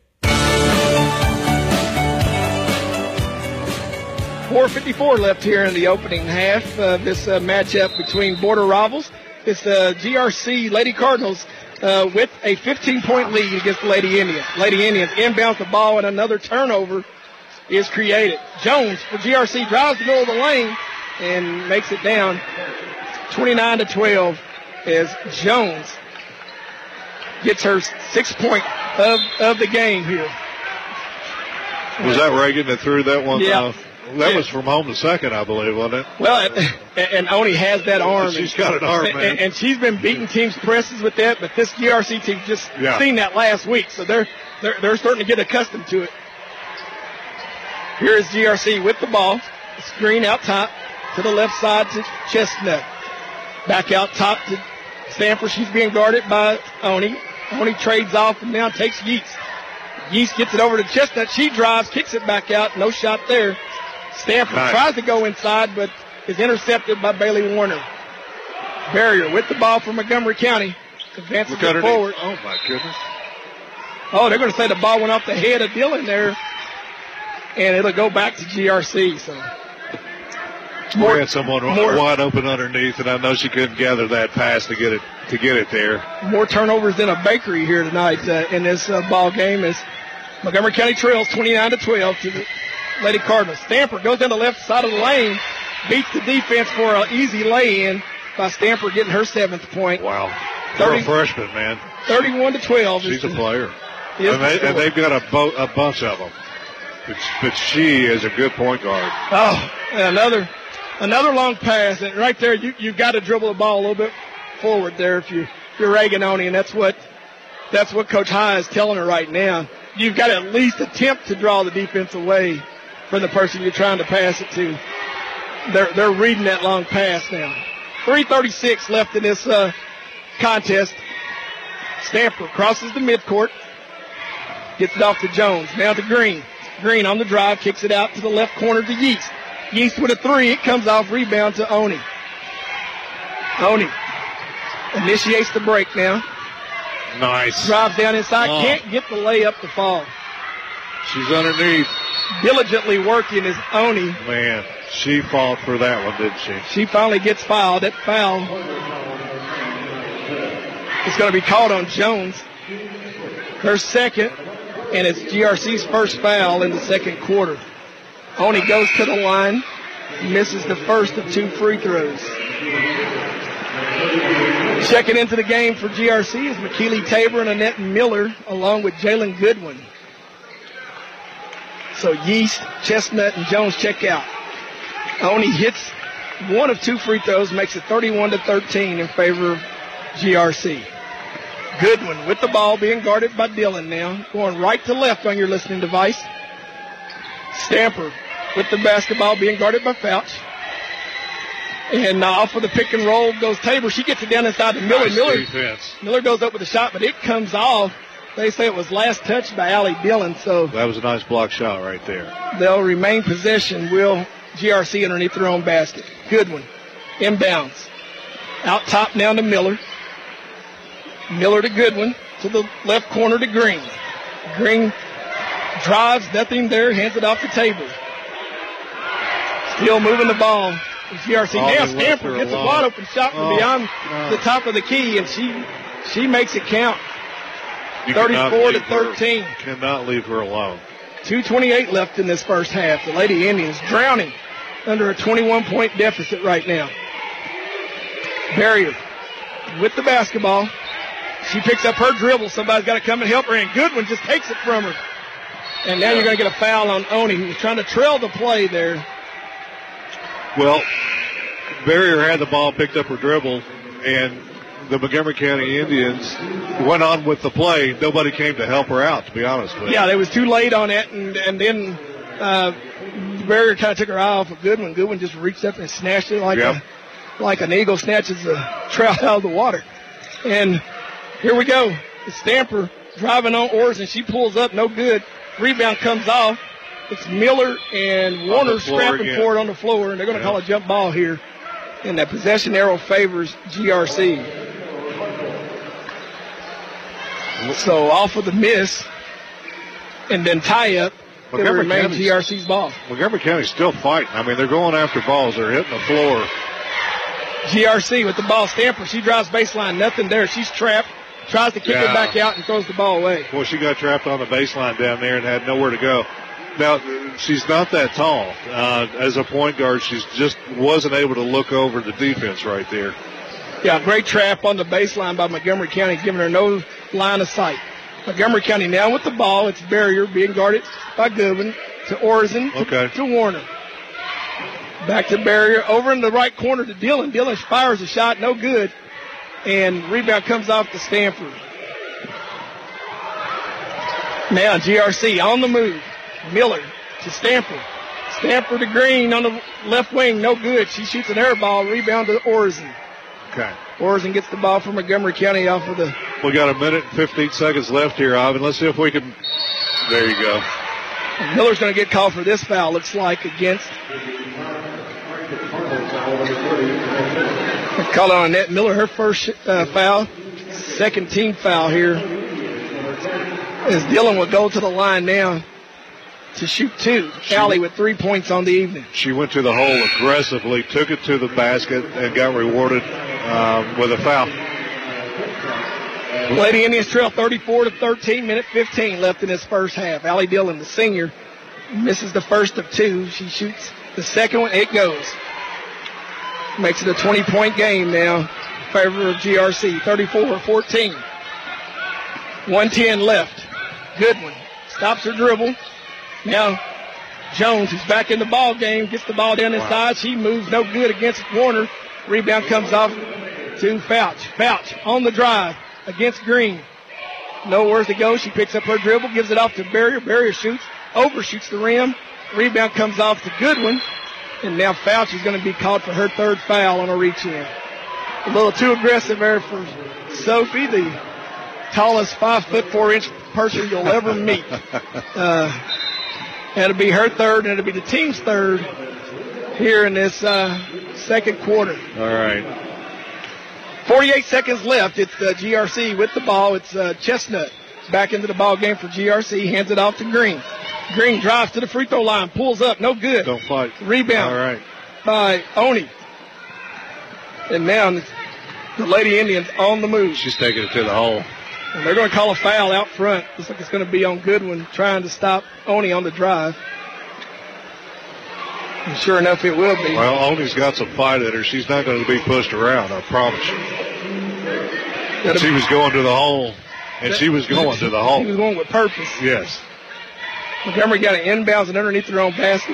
four fifty-four left here in the opening half of this uh, matchup between border rivals. It's the uh, G R C Lady Cardinals uh, with a fifteen-point lead against the Lady Indians. Lady Indians inbounds the ball and another turnover is created. Jones for G R C drives the middle of the lane and makes it down twenty-nine to twelve as Jones gets her sixth point of, of the game here. Was that Reagan that threw that one? Yeah. Uh, that yeah. was from home to second, I believe, wasn't it? Well, and, and Oni has that arm. She's got an arm, and, man. And, and she's been beating teams' presses with that, but this G R C team just yeah. seen that last week, so they're, they're they're starting to get accustomed to it. Here is G R C with the ball. Screen out top to the left side to Chestnut. Back out top to Stanford. She's being guarded by Oni. Oni trades off and now takes Yeats. Yeast gets it over to Chestnut. She drives, kicks it back out. No shot there. Stanford nice. tries to go inside, but is intercepted by Bailey Warner. Barrier with the ball for Montgomery County. Advances it forward. Oh, my goodness. Oh, they're going to say the ball went off the head of Dillon there, and it'll go back to G R C. So more, we had someone more, wide open underneath, and I know she couldn't gather that pass to get it to get it there. More turnovers than a bakery here tonight uh, in this uh, ball game as Montgomery County trails twenty-nine to twelve to the Lady Cardinals. Stamper goes down the left side of the lane, beats the defense for an easy lay-in by Stamper getting her seventh point. Wow. They're a freshman, man. thirty-one to twelve. She's a player. And, they, and they've got a, bo- a bunch of them. But, but she is a good point guard. Oh, and another another long pass. And right there, you, you've got to dribble the ball a little bit forward there if you, you're Reagan Oni, and that's what that's what Coach High is telling her right now. You've got to at least attempt to draw the defense away from the person you're trying to pass it to. They're, they're reading that long pass now. three thirty-six left in this uh, contest. Stamper crosses the midcourt. Gets it off to Jones. Now to Green. Green on the drive. Kicks it out to the left corner to Yeast. Yeast with a three. It comes off. Rebound to Oni. Oni initiates the break now. Nice. Drives down inside. Oh. Can't get the layup to fall. She's underneath. Diligently working is Oni. Man, she fought for that one, didn't she? She finally gets fouled. That foul is going to be called on Jones. Her second, and it's G R C's first foul in the second quarter. Oni goes to the line, misses the first of two free throws. Checking into the game for G R C is McKeely Tabor and Annette Miller, along with Jalen Goodwin. So Yeast, Chestnut, and Jones check out. Oni hits one of two free throws, makes it thirty-one to thirteen in favor of G R C. Goodwin with the ball, being guarded by Dillon now. Going right to left on your listening device. Stamper with the basketball, being guarded by Fouch. And uh, off of the pick and roll goes Tabor. She gets it down inside to Miller. Nice Miller, defense. Miller goes up with a shot, but it comes off. They say it was last touched by Allie Dillon, so That was a nice block shot right there. they'll remain possession. Will G R C underneath their own basket. Goodwin, inbounds. Out top now to Miller. Miller to Goodwin. To the left corner to Green. Green drives, nothing there, hands it off to Tabor. Still moving the ball. G R C Oh, now they left Stamper her gets a alone. wide open shot from Oh, beyond no. the top of the key, and she she makes it count. You cannot thirty-four to leave her- thirteen. Cannot leave her alone. two twenty-eight left in this first half. The Lady Indians drowning under a twenty-one point deficit right now. Barrier with the basketball. She picks up her dribble. Somebody's got to come and help her, and Goodwin just takes it from her. And now you're going to get a foul on Oni, who was trying to trail the play there. Well, Barrier had the ball, picked up her dribble, and the Montgomery County Indians went on with the play. Nobody came to help her out, to be honest with you. Yeah, they was too late on it, and, and then uh, Barrier kind of took her eye off of Goodwin. Goodwin just reached up and snatched it like Yep. a, like an eagle snatches a trout out of the water. And here we go. It's Stamper driving on Orrs, and she pulls up, no good. Rebound comes off. It's Miller and Warner floor scrapping again. for it on the floor, and they're going to Yeah. call a jump ball here. And that possession arrow favors G R C. So off of the miss, and then tie up, it will Montgomery remain County's- G R C's ball. Montgomery County's still fighting. I mean, they're going after balls. They're hitting the floor. G R C with the ball. Stamper, she drives baseline, nothing there. She's trapped, tries to kick Yeah. it back out and throws the ball away. Boy, she got trapped on the baseline down there and had nowhere to go. Now, she's not that tall. Uh, as a point guard, she just wasn't able to look over the defense right there. Yeah, great trap on the baseline by Montgomery County, giving her no line of sight. Montgomery County now with the ball. It's Barrier being guarded by Goodwin to Orzen to, Okay. to Warner. Back to Barrier over in the right corner to Dillon. Dillon fires a shot, no good. And rebound comes off to Stanford. Now G R C on the move. Miller to Stanford. Stanford to Green on the left wing, no good. She shoots an air ball, rebound to Orzen. Okay. Orzen gets the ball from Montgomery County off of the. We got a minute and fifteen seconds left here, Ivan. Let's see if we can. There you go. Miller's going to get called for this foul, looks like, against. Call on Annette Miller, her first uh, foul. Second team foul here. As Dillon will go to the line now to shoot two. Allie with three points on the evening. She went to the hole aggressively, took it to the basket, and got rewarded um, with a foul. Lady Indians trail thirty-four to thirteen, minute fifteen left in this first half. Allie Dillon, the senior, misses the first of two. She shoots the second one. It goes. Makes it a twenty-point game now in favor of G R C. thirty-four fourteen. one ten left. Goodwin stops her dribble. Now Jones, who's back in the ball game, gets the ball down inside. She moves no good against Warner. Rebound comes off to Fouch. Fouch on the drive against Green. nowhere to go. She picks up her dribble, gives it off to Barrier. Barrier shoots, overshoots the rim. Rebound comes off to Goodwin. And now Fouch is going to be called for her third foul on a reach-in. A little too aggressive there for Sophie, the tallest five foot four inch person you'll ever meet. Uh, it'll be her third, and it'll be the team's third here in this uh, second quarter. All right. forty-eight seconds left. It's uh, G R C with the ball. It's uh, Chestnut back into the ball game for G R C. Hands it off to Green. Green drives to the free throw line, pulls up, no good. Don't fight. Rebound. All right. By Oni. And now the Lady Indians on the move. She's taking it to the hole. And they're going to call a foul out front. Looks like it's going to be on Goodwin trying to stop Oni on the drive. And sure enough, it will be. Well, Oni's got some fight in her. She's not going to be pushed around, I promise you. She was going to the hole, and she was going to the hole. She was going with purpose. Yes. Montgomery got an inbounds and underneath their own basket.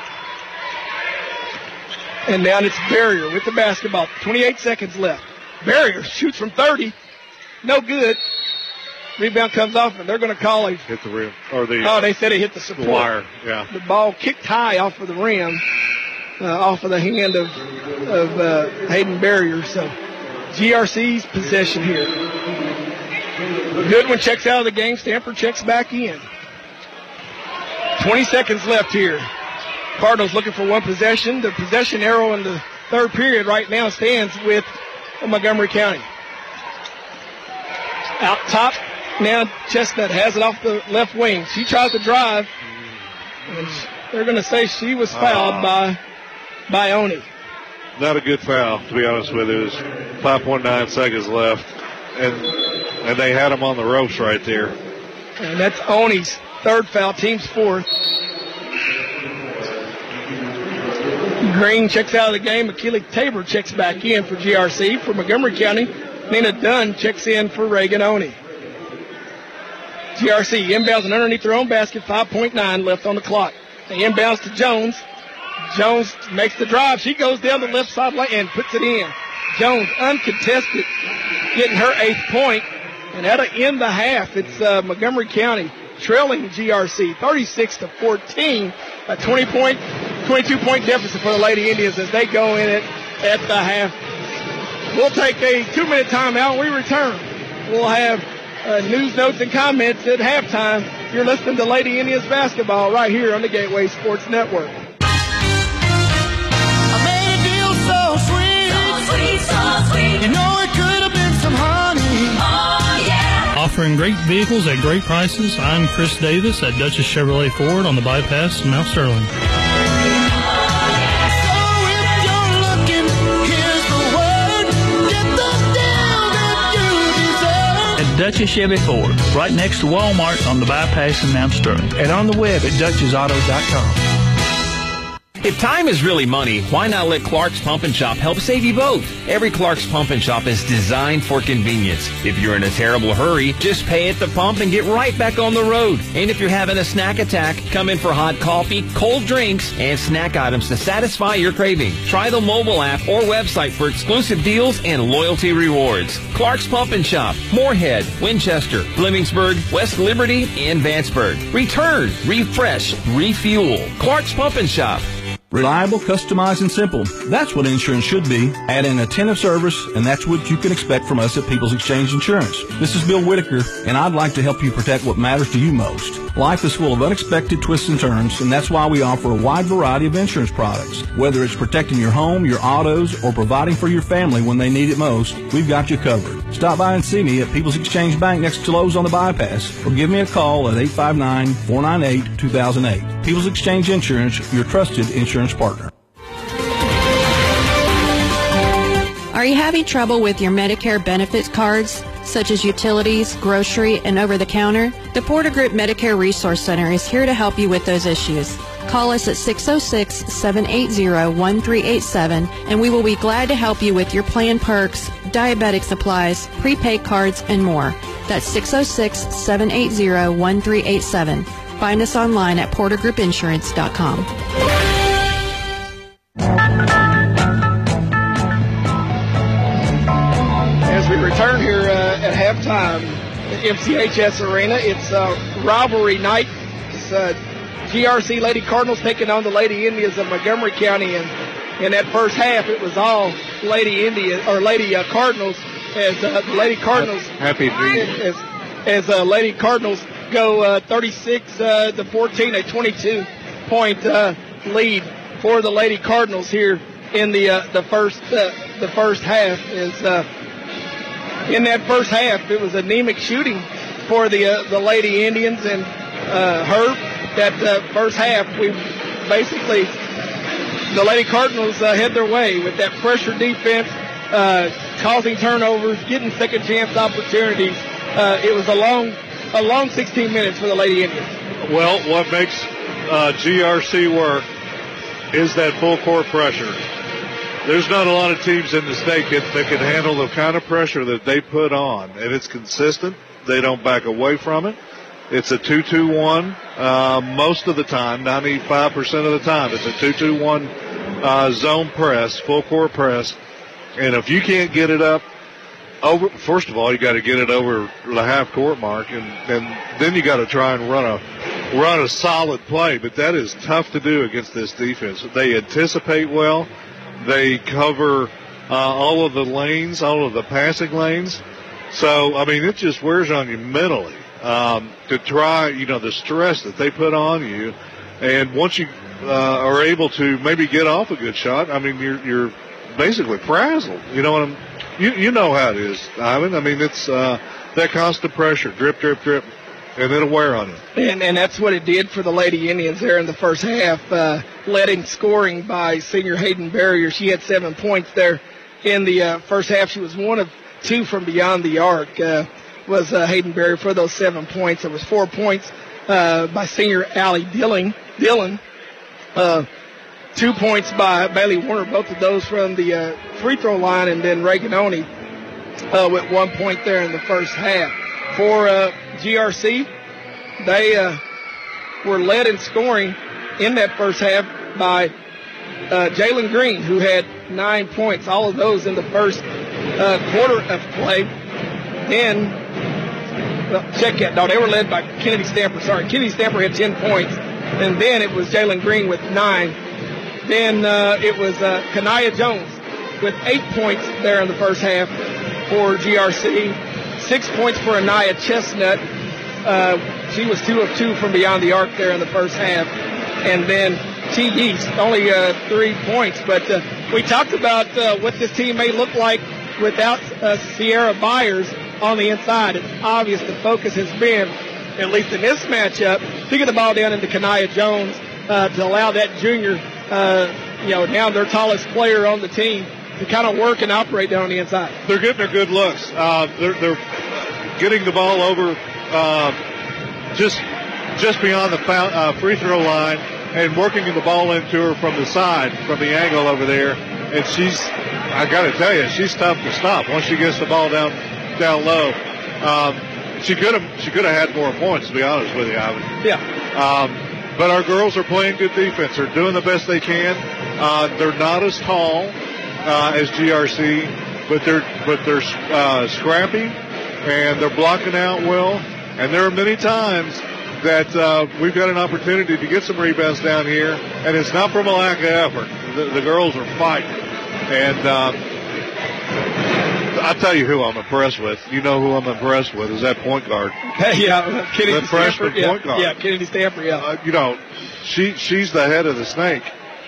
And now it's Barrier with the basketball. twenty-eight seconds left. Barrier shoots from thirty. No good. Rebound comes off, and they're going to call a... Hit the rim. Or the... Oh, they said it hit the support. The wire, yeah. The ball kicked high off of the rim, uh, off of the hand of, of uh, Hayden Barrier. So G R C's possession here. Goodwin checks out of the game. Stamper checks back in. twenty seconds left here. Cardinals looking for one possession. The possession arrow in the third period right now stands with Montgomery County. Out top, now Chestnut has it off the left wing. She tries to drive, and they're going to say she was fouled uh, by, by Oni. Not a good foul, to be honest with you. There's five point nine seconds left, and and they had them on the ropes right there. And that's Oni's third foul, team's fourth. Green checks out of the game. McKeely Tabor checks back in for G R C. For Montgomery County, Nina Dunn checks in for Reagan Oni. G R C inbounds and underneath their own basket. five point nine left on the clock. They inbounds to Jones. Jones makes the drive. She goes down the left side lane and puts it in. Jones uncontested, getting her eighth point. And that'll end the half. It's uh, Montgomery County trailing G R C thirty-six to fourteen. A twenty point, twenty-two point deficit for the Lady Indians as they go in it at the half. We'll take a two-minute timeout. When we return, we'll have uh, news, notes, and comments at halftime. You're listening to Lady Indians basketball right here on the Gateway Sports Network. I made a deal so sweet, so sweet, so sweet. You know it could have been some honey. Oh, yeah. Offering great vehicles at great prices, I'm Chris Davis at Dutchess Chevrolet Ford on the bypass in Mount Sterling. Dutchess Chevy Ford, right next to Walmart on the bypass in Mount Sterling. And on the web at Dutchess Auto dot com. If time is really money, why not let Clark's Pump and Shop help save you both? Every Clark's Pump and Shop is designed for convenience. If you're in a terrible hurry, just pay at the pump and get right back on the road. And if you're having a snack attack, come in for hot coffee, cold drinks, and snack items to satisfy your craving. Try the mobile app or website for exclusive deals and loyalty rewards. Clark's Pump and Shop, Moorhead, Winchester, Flemingsburg, West Liberty, and Vanceburg. Return, refresh, refuel. Clark's Pump and Shop. Reliable, customized, and simple. That's what insurance should be. Add an attentive service, and that's what you can expect from us at People's Exchange Insurance. This is Bill Whitaker, and I'd like to help you protect what matters to you most. Life is full of unexpected twists and turns, and that's why we offer a wide variety of insurance products. Whether it's protecting your home, your autos, or providing for your family when they need it most, we've got you covered. Stop by and see me at People's Exchange Bank next to Lowe's on the bypass, or give me a call at eight five nine, four nine eight, two thousand eight. People's Exchange Insurance, your trusted insurance partner. Are you having trouble with your Medicare benefits cards, such as utilities, grocery, and over-the-counter? The Porter Group Medicare Resource Center is here to help you with those issues. Call us at six oh six, seven eight zero, one three eight seven, and we will be glad to help you with your plan perks, diabetic supplies, prepaid cards, and more. That's six oh six, seven eight zero, one three eight seven. Find us online at porter group insurance dot com. As we return here uh, at halftime, M C H S Arena. It's uh, rivalry night. It's uh, G R C Lady Cardinals taking on the Lady Indians of Montgomery County, and in that first half, it was all Lady Indian or Lady uh, Cardinals as uh, the Lady Cardinals happy as as uh, Lady Cardinals go uh, thirty-six uh, to fourteen, a twenty-two point uh, lead for the Lady Cardinals here in the uh, the first uh, the first half. Is uh, in that first half, it was anemic shooting for the uh, the Lady Indians, and uh, Herb, that uh, first half we basically the Lady Cardinals uh, had their way with that pressure defense, uh, causing turnovers, getting second chance opportunities. Uh, it was a long, a long sixteen minutes for the Lady Indians. Well, what makes uh, G R C work is that full court pressure. There's not a lot of teams in the state that, that can handle the kind of pressure that they put on, and it's consistent. They don't back away from it. It's a two two one uh, most of the time, ninety-five percent of the time. It's a two two one uh, zone press, full court press. And if you can't get it up over, first of all, you got to get it over the half court mark, and, and then you got to try and run a run a solid play. But that is tough to do against this defense. They anticipate well. They cover uh, all of the lanes, all of the passing lanes. So, I mean, it just wears on you mentally. Um, to try, you know, the stress that they put on you, and once you uh, are able to maybe get off a good shot, I mean, you're you're basically frazzled. You know what I'm? You you know how it is, Ivan. I mean, it's uh, that constant pressure, drip, drip, drip, and it'll wear on you. And and that's what it did for the Lady Indians there in the first half, uh, led in scoring by senior Hayden Barrier. She had seven points there in the uh, first half. She was one of two from beyond the arc. Uh, was uh, Hayden Barrier for those seven points. There was four points uh, by senior Allie Dillon. Dillon. Uh, two points by Bailey Warner, both of those from the uh, free throw line, and then Reaganoni uh, with one point there in the first half. For uh, G R C, they uh, were led in scoring in that first half by uh, Jalen Green, who had nine points, all of those in the first uh, quarter of play. Then Well, check that. No, they were led by Kennedy Stamper. Sorry, Kennedy Stamper had ten points. And then it was Jalen Green with nine. Then uh, it was uh, Kanaya Jones with eight points there in the first half for G R C. Six points for Anaya Chestnut. Uh, she was two of two from beyond the arc there in the first half. And then T. Yeast, only uh, three points. But uh, we talked about uh, what this team may look like without uh, Sierra Byers on the inside. It's obvious the focus has been, at least in this matchup, to get the ball down into Kanaya Jones uh, to allow that junior, uh, you know, now their tallest player on the team, to kind of work and operate down on the inside. They're getting their good looks. Uh, they're, they're getting the ball over uh, just just beyond the foul, uh, free throw line and working the ball into her from the side, from the angle over there. And she's, I got to tell you, she's tough to stop once she gets the ball down down low. Um, she could have she could have had more points, to be honest with you, Ivan. Yeah. Um, but our girls are playing good defense. They're doing the best they can. Uh, they're not as tall uh, as G R C, but they're but they're uh, scrappy and they're blocking out well. And there are many times that uh, we've got an opportunity to get some rebounds down here, and it's not from a lack of effort. The, the girls are fighting, and uh, I'll tell you who I'm impressed with. You know who I'm impressed with is that point guard. yeah, Kennedy the freshman Stamper, point yeah, guard. Yeah, Kennedy Stamper, yeah. Uh, you know, she she's the head of the snake.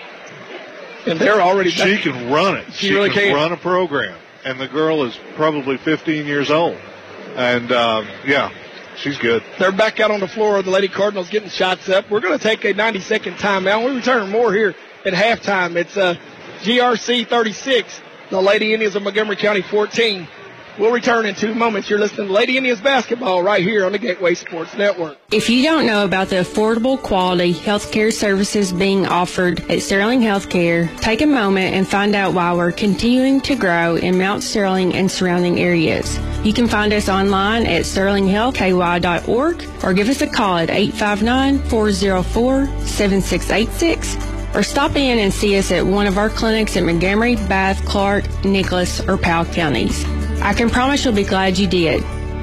And they're already She back. can run it. She, she really can, can run a program. And the girl is probably fifteen years old. And, uh, yeah, she's good. They're back out on the floor. The Lady Cardinals getting shots up. We're going to take a ninety-second timeout. We return more here at halftime. It's uh, G R C thirty-six, the Lady Indians of Montgomery County fourteen. We'll return in two moments. You're listening to Lady Indians basketball right here on the Gateway Sports Network. If you don't know about the affordable quality healthcare services being offered at Sterling Healthcare, take a moment and find out why we're continuing to grow in Mount Sterling and surrounding areas. You can find us online at sterling health k y dot org or give us a call at eight five nine, four zero four, seven six eight six or stop in and see us at one of our clinics in Montgomery, Bath, Clark, Nicholas, or Powell counties. I can promise you'll be glad you did.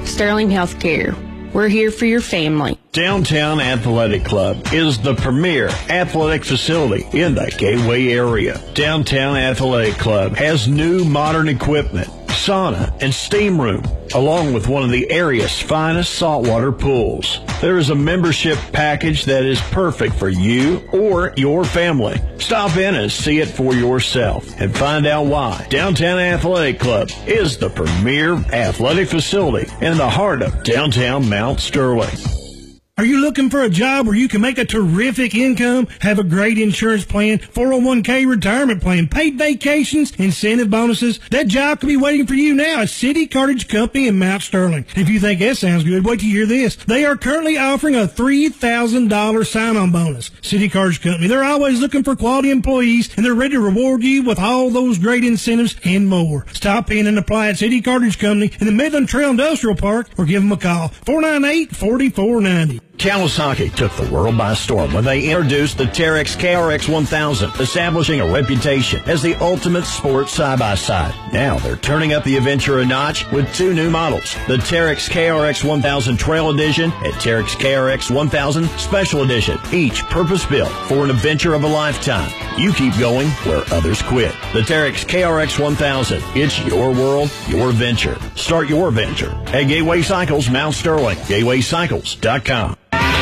Sterling Healthcare. We're here for your family. Downtown Athletic Club is the premier athletic facility in the Gateway area. Downtown Athletic Club has new modern equipment, sauna, and steam room, along with one of the area's finest saltwater pools. There is a membership package that is perfect for you or your family. Stop in and see it for yourself and find out why Downtown Athletic Club is the premier athletic facility in the heart of downtown Mount Sterling. Are you looking for a job where you can make a terrific income, have a great insurance plan, four oh one k retirement plan, paid vacations, incentive bonuses? That job could be waiting for you now at City Cartage Company in Mount Sterling. If you think that sounds good, wait till you hear this. They are currently offering a three thousand dollars sign-on bonus. City Cartage Company, they're always looking for quality employees, and they're ready to reward you with all those great incentives and more. Stop in and apply at City Cartage Company in the Midland Trail Industrial Park or give them a call, four nine eight, four four nine zero. Kawasaki took the world by storm when they introduced the Terex K R X one thousand, establishing a reputation as the ultimate sports side-by-side. Now they're turning up the adventure a notch with two new models, the Terex K R X one thousand Trail Edition and Terex K R X one thousand Special Edition, each purpose-built for an adventure of a lifetime. You keep going where others quit. The Terex K R X one thousand, it's your world, your venture. Start your venture at Gateway Cycles, Mount Sterling, gateway cycles dot com.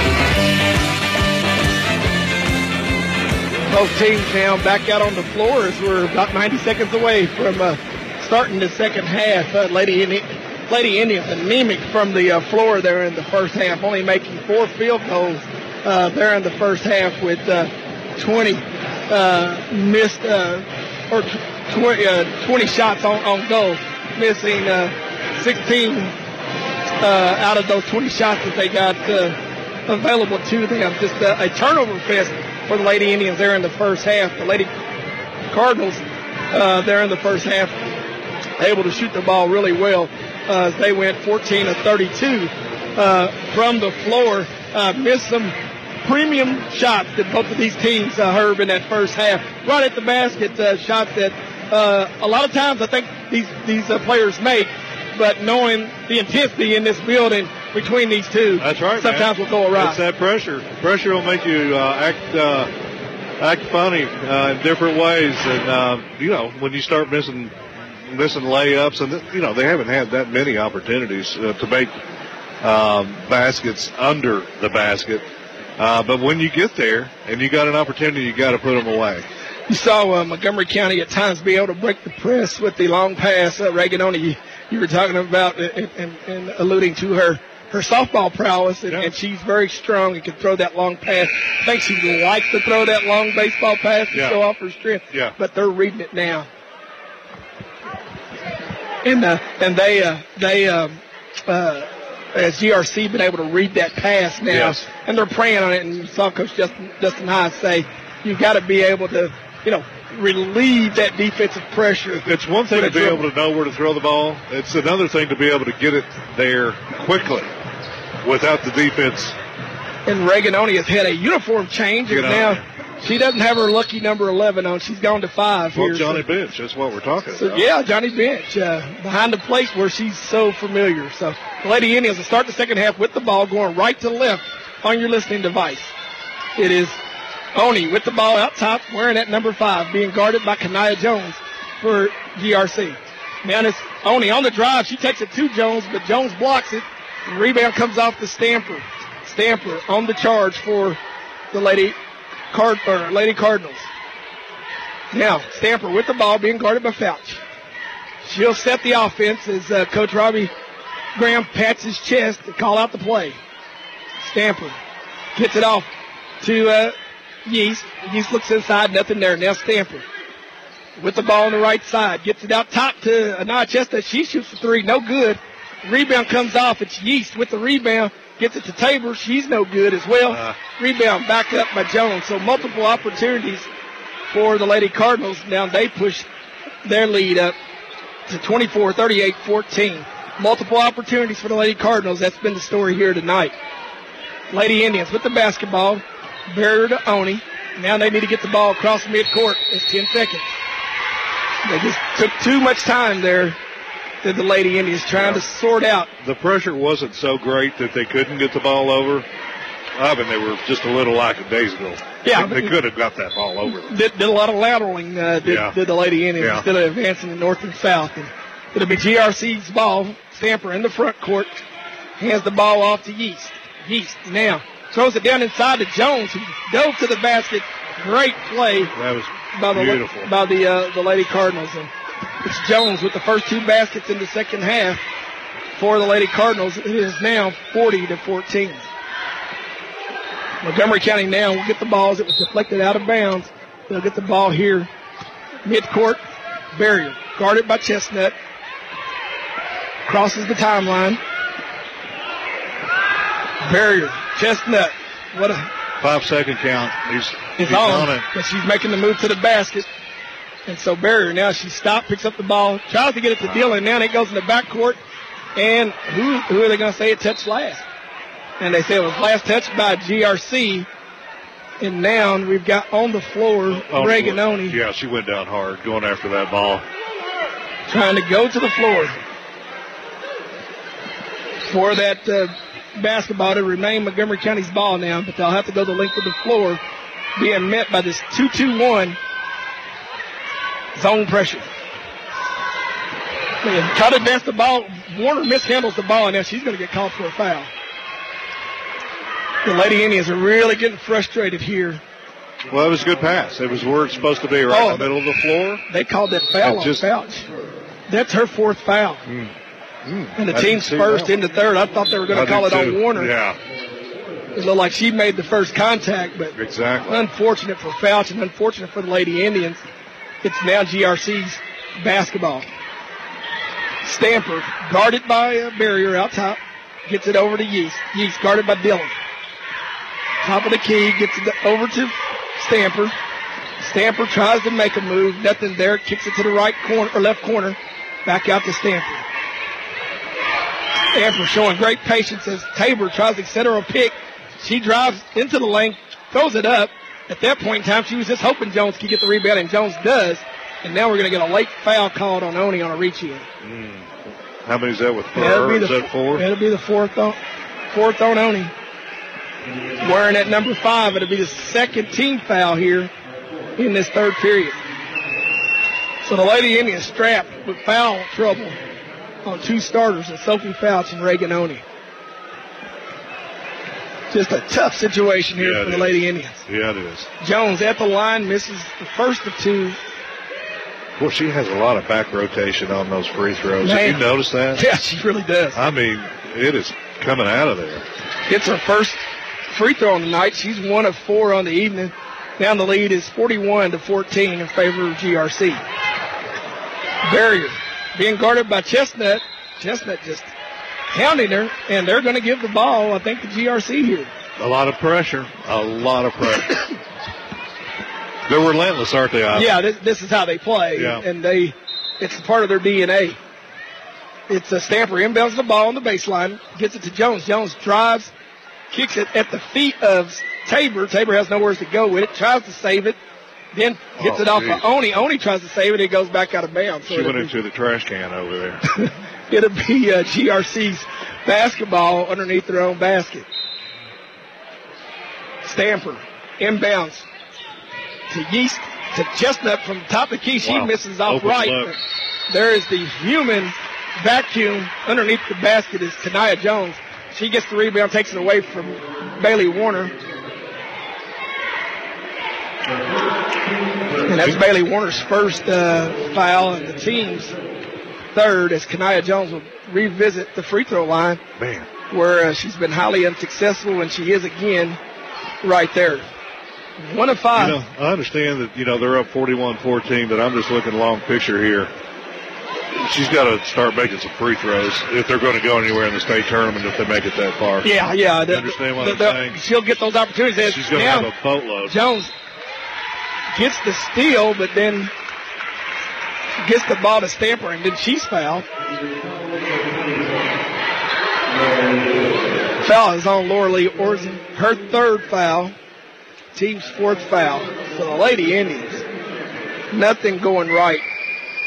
Both teams now back out on the floor as we're about ninety seconds away from uh, starting the second half. Uh, Lady, Indi- Lady Indians anemic from the uh, floor there in the first half, only making four field goals uh, there in the first half with uh, twenty uh, missed uh, or twenty, uh, twenty shots on, on goal, missing uh, sixteen uh, out of those twenty shots that they got uh, available to them. Just uh, a turnover fest for the Lady Indians there in the first half. The Lady Cardinals uh, there in the first half able to shoot the ball really well uh, as they went fourteen of thirty-two uh, from the floor. Uh, missed some premium shots that both of these teams, uh, Herb, in that first half. Right at the basket, uh, shots that uh, a lot of times I think these, these uh, players make, but knowing the intensity in this building between these two, that's right, sometimes man. will go awry. It's that pressure. Pressure will make you uh, act uh, act funny uh, in different ways. And, uh, you know, when you start missing missing layups, and, you know, they haven't had that many opportunities uh, to make um, baskets under the basket. Uh, but when you get there and you got an opportunity, you got to put them away. You saw uh, Montgomery County at times be able to break the press with the long pass. Uh, Reaganoni, you, you were talking about and, and, and alluding to her her softball prowess, and, yeah. and she's very strong and can throw that long pass. I think she likes to throw that long baseball pass to yeah. show off her strength, yeah. but they're reading it now. And uh, and they uh, they um, uh, as G R C been able to read that pass now, yes. and they're praying on it. And you saw Coach Justin Justin Hines say, "You've got to be able to, you know, relieve that defensive pressure." It's one thing to be able to know where to throw the ball. It's another thing to be able to get it there quickly without the defense. And Reaganoni has had a uniform change, and now she doesn't have her lucky number eleven on. She's gone to five well, here. Johnny so. Bench, that's what we're talking so, about. Yeah, Johnny Bench uh, behind the plate where she's so familiar. So the Lady Indians will start the second half with the ball going right to left on your listening device. It is Oni with the ball out top, wearing that number five, being guarded by Kanaya Jones for G R C. Now it's Oni on the drive. She takes it to Jones, but Jones blocks it. And rebound comes off to Stamper. Stamper on the charge for the Lady Card or Lady Cardinals. Now Stamper with the ball, being guarded by Fouch. She'll set the offense as uh, Coach Robbie Graham pats his chest to call out the play. Stamper gets it off to uh, Yeast. Yeast looks inside, nothing there. Now Stamper with the ball on the right side. Gets it out top to Anaya Chesta. She shoots the three. No good. Rebound comes off. It's Yeast with the rebound. Gets it to Tabor. She's no good as well. Uh, rebound backed up by Jones. So multiple opportunities for the Lady Cardinals. Now they push their lead up to twenty-four thirty-eight fourteen. Multiple opportunities for the Lady Cardinals. That's been the story here tonight. Lady Indians with the basketball. Barrier to Oni. Now they need to get the ball across midcourt. It's ten seconds. They just took too much time there did the Lady Indians, trying yeah. to sort out. The pressure wasn't so great that they couldn't get the ball over. I mean, they were just a little lackadaisical. Yeah, they, they could have got that ball over. Did, did a lot of lateraling, uh, did, yeah. did the Lady Indians, yeah. instead of advancing to north and south. And it'll be G R C's ball. Stamper in the front court. Hands the ball off to Yeast. Yeast now throws it down inside to Jones, who dove to the basket. Great play. That was by the, beautiful. By the, uh, the Lady Cardinals. And it's Jones with the first two baskets in the second half for the Lady Cardinals. It is now forty to fourteen. Montgomery County now will get the balls. It was deflected out of bounds. They'll get the ball here. Midcourt. Barrier. Guarded by Chestnut. Crosses the timeline. Barrier. Chestnut. What a... Five-second count. He's, he's, he's on, on it. But she's making the move to the basket. And so Barrier now, she stopped, picks up the ball, tries to get it to Dillon. Now it goes in the backcourt. And who, who are they going to say it touched last? And they say it was last touched by G R C. And now we've got on the floor Oh, Reagan Oney. Yeah, she went down hard going after that ball. Trying to go to the floor for that uh, basketball to remain Montgomery County's ball now, but they'll have to go the length of the floor, being met by this two two one zone pressure. Man, try to advance the ball. Warner mishandles the ball, and now she's going to get called for a foul. The Lady Indians are really getting frustrated here. Well, it was a good pass. It was where it's supposed to be, right Oh, in the middle of the floor. They called that foul That on just- Fouch. That's her fourth foul. Mm. Mm. And the I team's didn't see first that. into third. I thought they were going I to call it did on too. Warner. Yeah, It looked like she made the first contact, but exactly. unfortunate for Fouch and unfortunate for the Lady Indians. It's now G R C's basketball. Stamper, guarded by a Barrier out top, gets it over to Yeast. Yeast guarded by Dillon. Top of the key, gets it over to Stamper. Stamper tries to make a move. Nothing there. Kicks it to the right corner or left corner. Back out to Stamper. Stamper showing great patience as Tabor tries to set her a pick. She drives into the lane, throws it up. At that point in time, she was just hoping Jones could get the rebound, and Jones does. And now we're going to get a late foul called on Oney on a reach in. Mm. How many is that with That'll her? be Is the, that four? That'll be the fourth on, fourth on Oney. Wearing at number five, it'll be the second team foul here in this third period. So the Lady Indians strapped with foul trouble on two starters, and Sophie Fouch and Reagan Oney. Just a tough situation here Yeah, for it the is. Lady Indians. Yeah, it is. Jones at the line, misses the first of two. Well, she has a lot of back rotation on those free throws. Man. Have you noticed that? Yeah, she really does. I mean, it is coming out of there. It's her first free throw on the night. She's one of four on the evening. Now the lead is forty-one to fourteen in favor of G R C. Barrier being guarded by Chestnut. Chestnut just hounding her, and they're going to give the ball, I think, to G R C here. A lot of pressure. A lot of pressure. They're relentless, aren't they, Ivan? Yeah, this, this is how they play, Yeah. and they it's part of their D N A. It's a Stamper inbounds the ball on the baseline, gets it to Jones. Jones drives, kicks it at the feet of Tabor. Tabor has nowhere to go with it, tries to save it, then gets Oh, it off geez. of Oney. Oney tries to save it, it goes back out of bounds. So She went it'll into the trash can over there. be, it'll be uh, G R C's basketball underneath their own basket. Stamper inbounds to Yeast, to Chestnut from the top of the key. She Wow. misses off Opens right. up. But there is the human vacuum underneath the basket is Tanaya Jones. She gets the rebound, takes it away from Bailey Warner. And that's Bailey Warner's first uh, foul and the team's third as Kanaya Jones will revisit the free throw line. Man. Where uh, she's been highly unsuccessful, and she is again right there. One of five. You know, I understand that, you know, they're up forty-one fourteen, but I'm just looking long picture here. She's got to start making some free throws if they're going to go anywhere in the state tournament if they make it that far. Yeah, yeah. You the- understand what the- I'm the- saying? She'll get those opportunities. She's going to Now, have a boatload. Jones gets the steal, but then gets the ball to Stamper, and then she's fouled. Foul is on Laura Lee Orson. Her third foul. Team's fourth foul. So the Lady Indians, nothing going right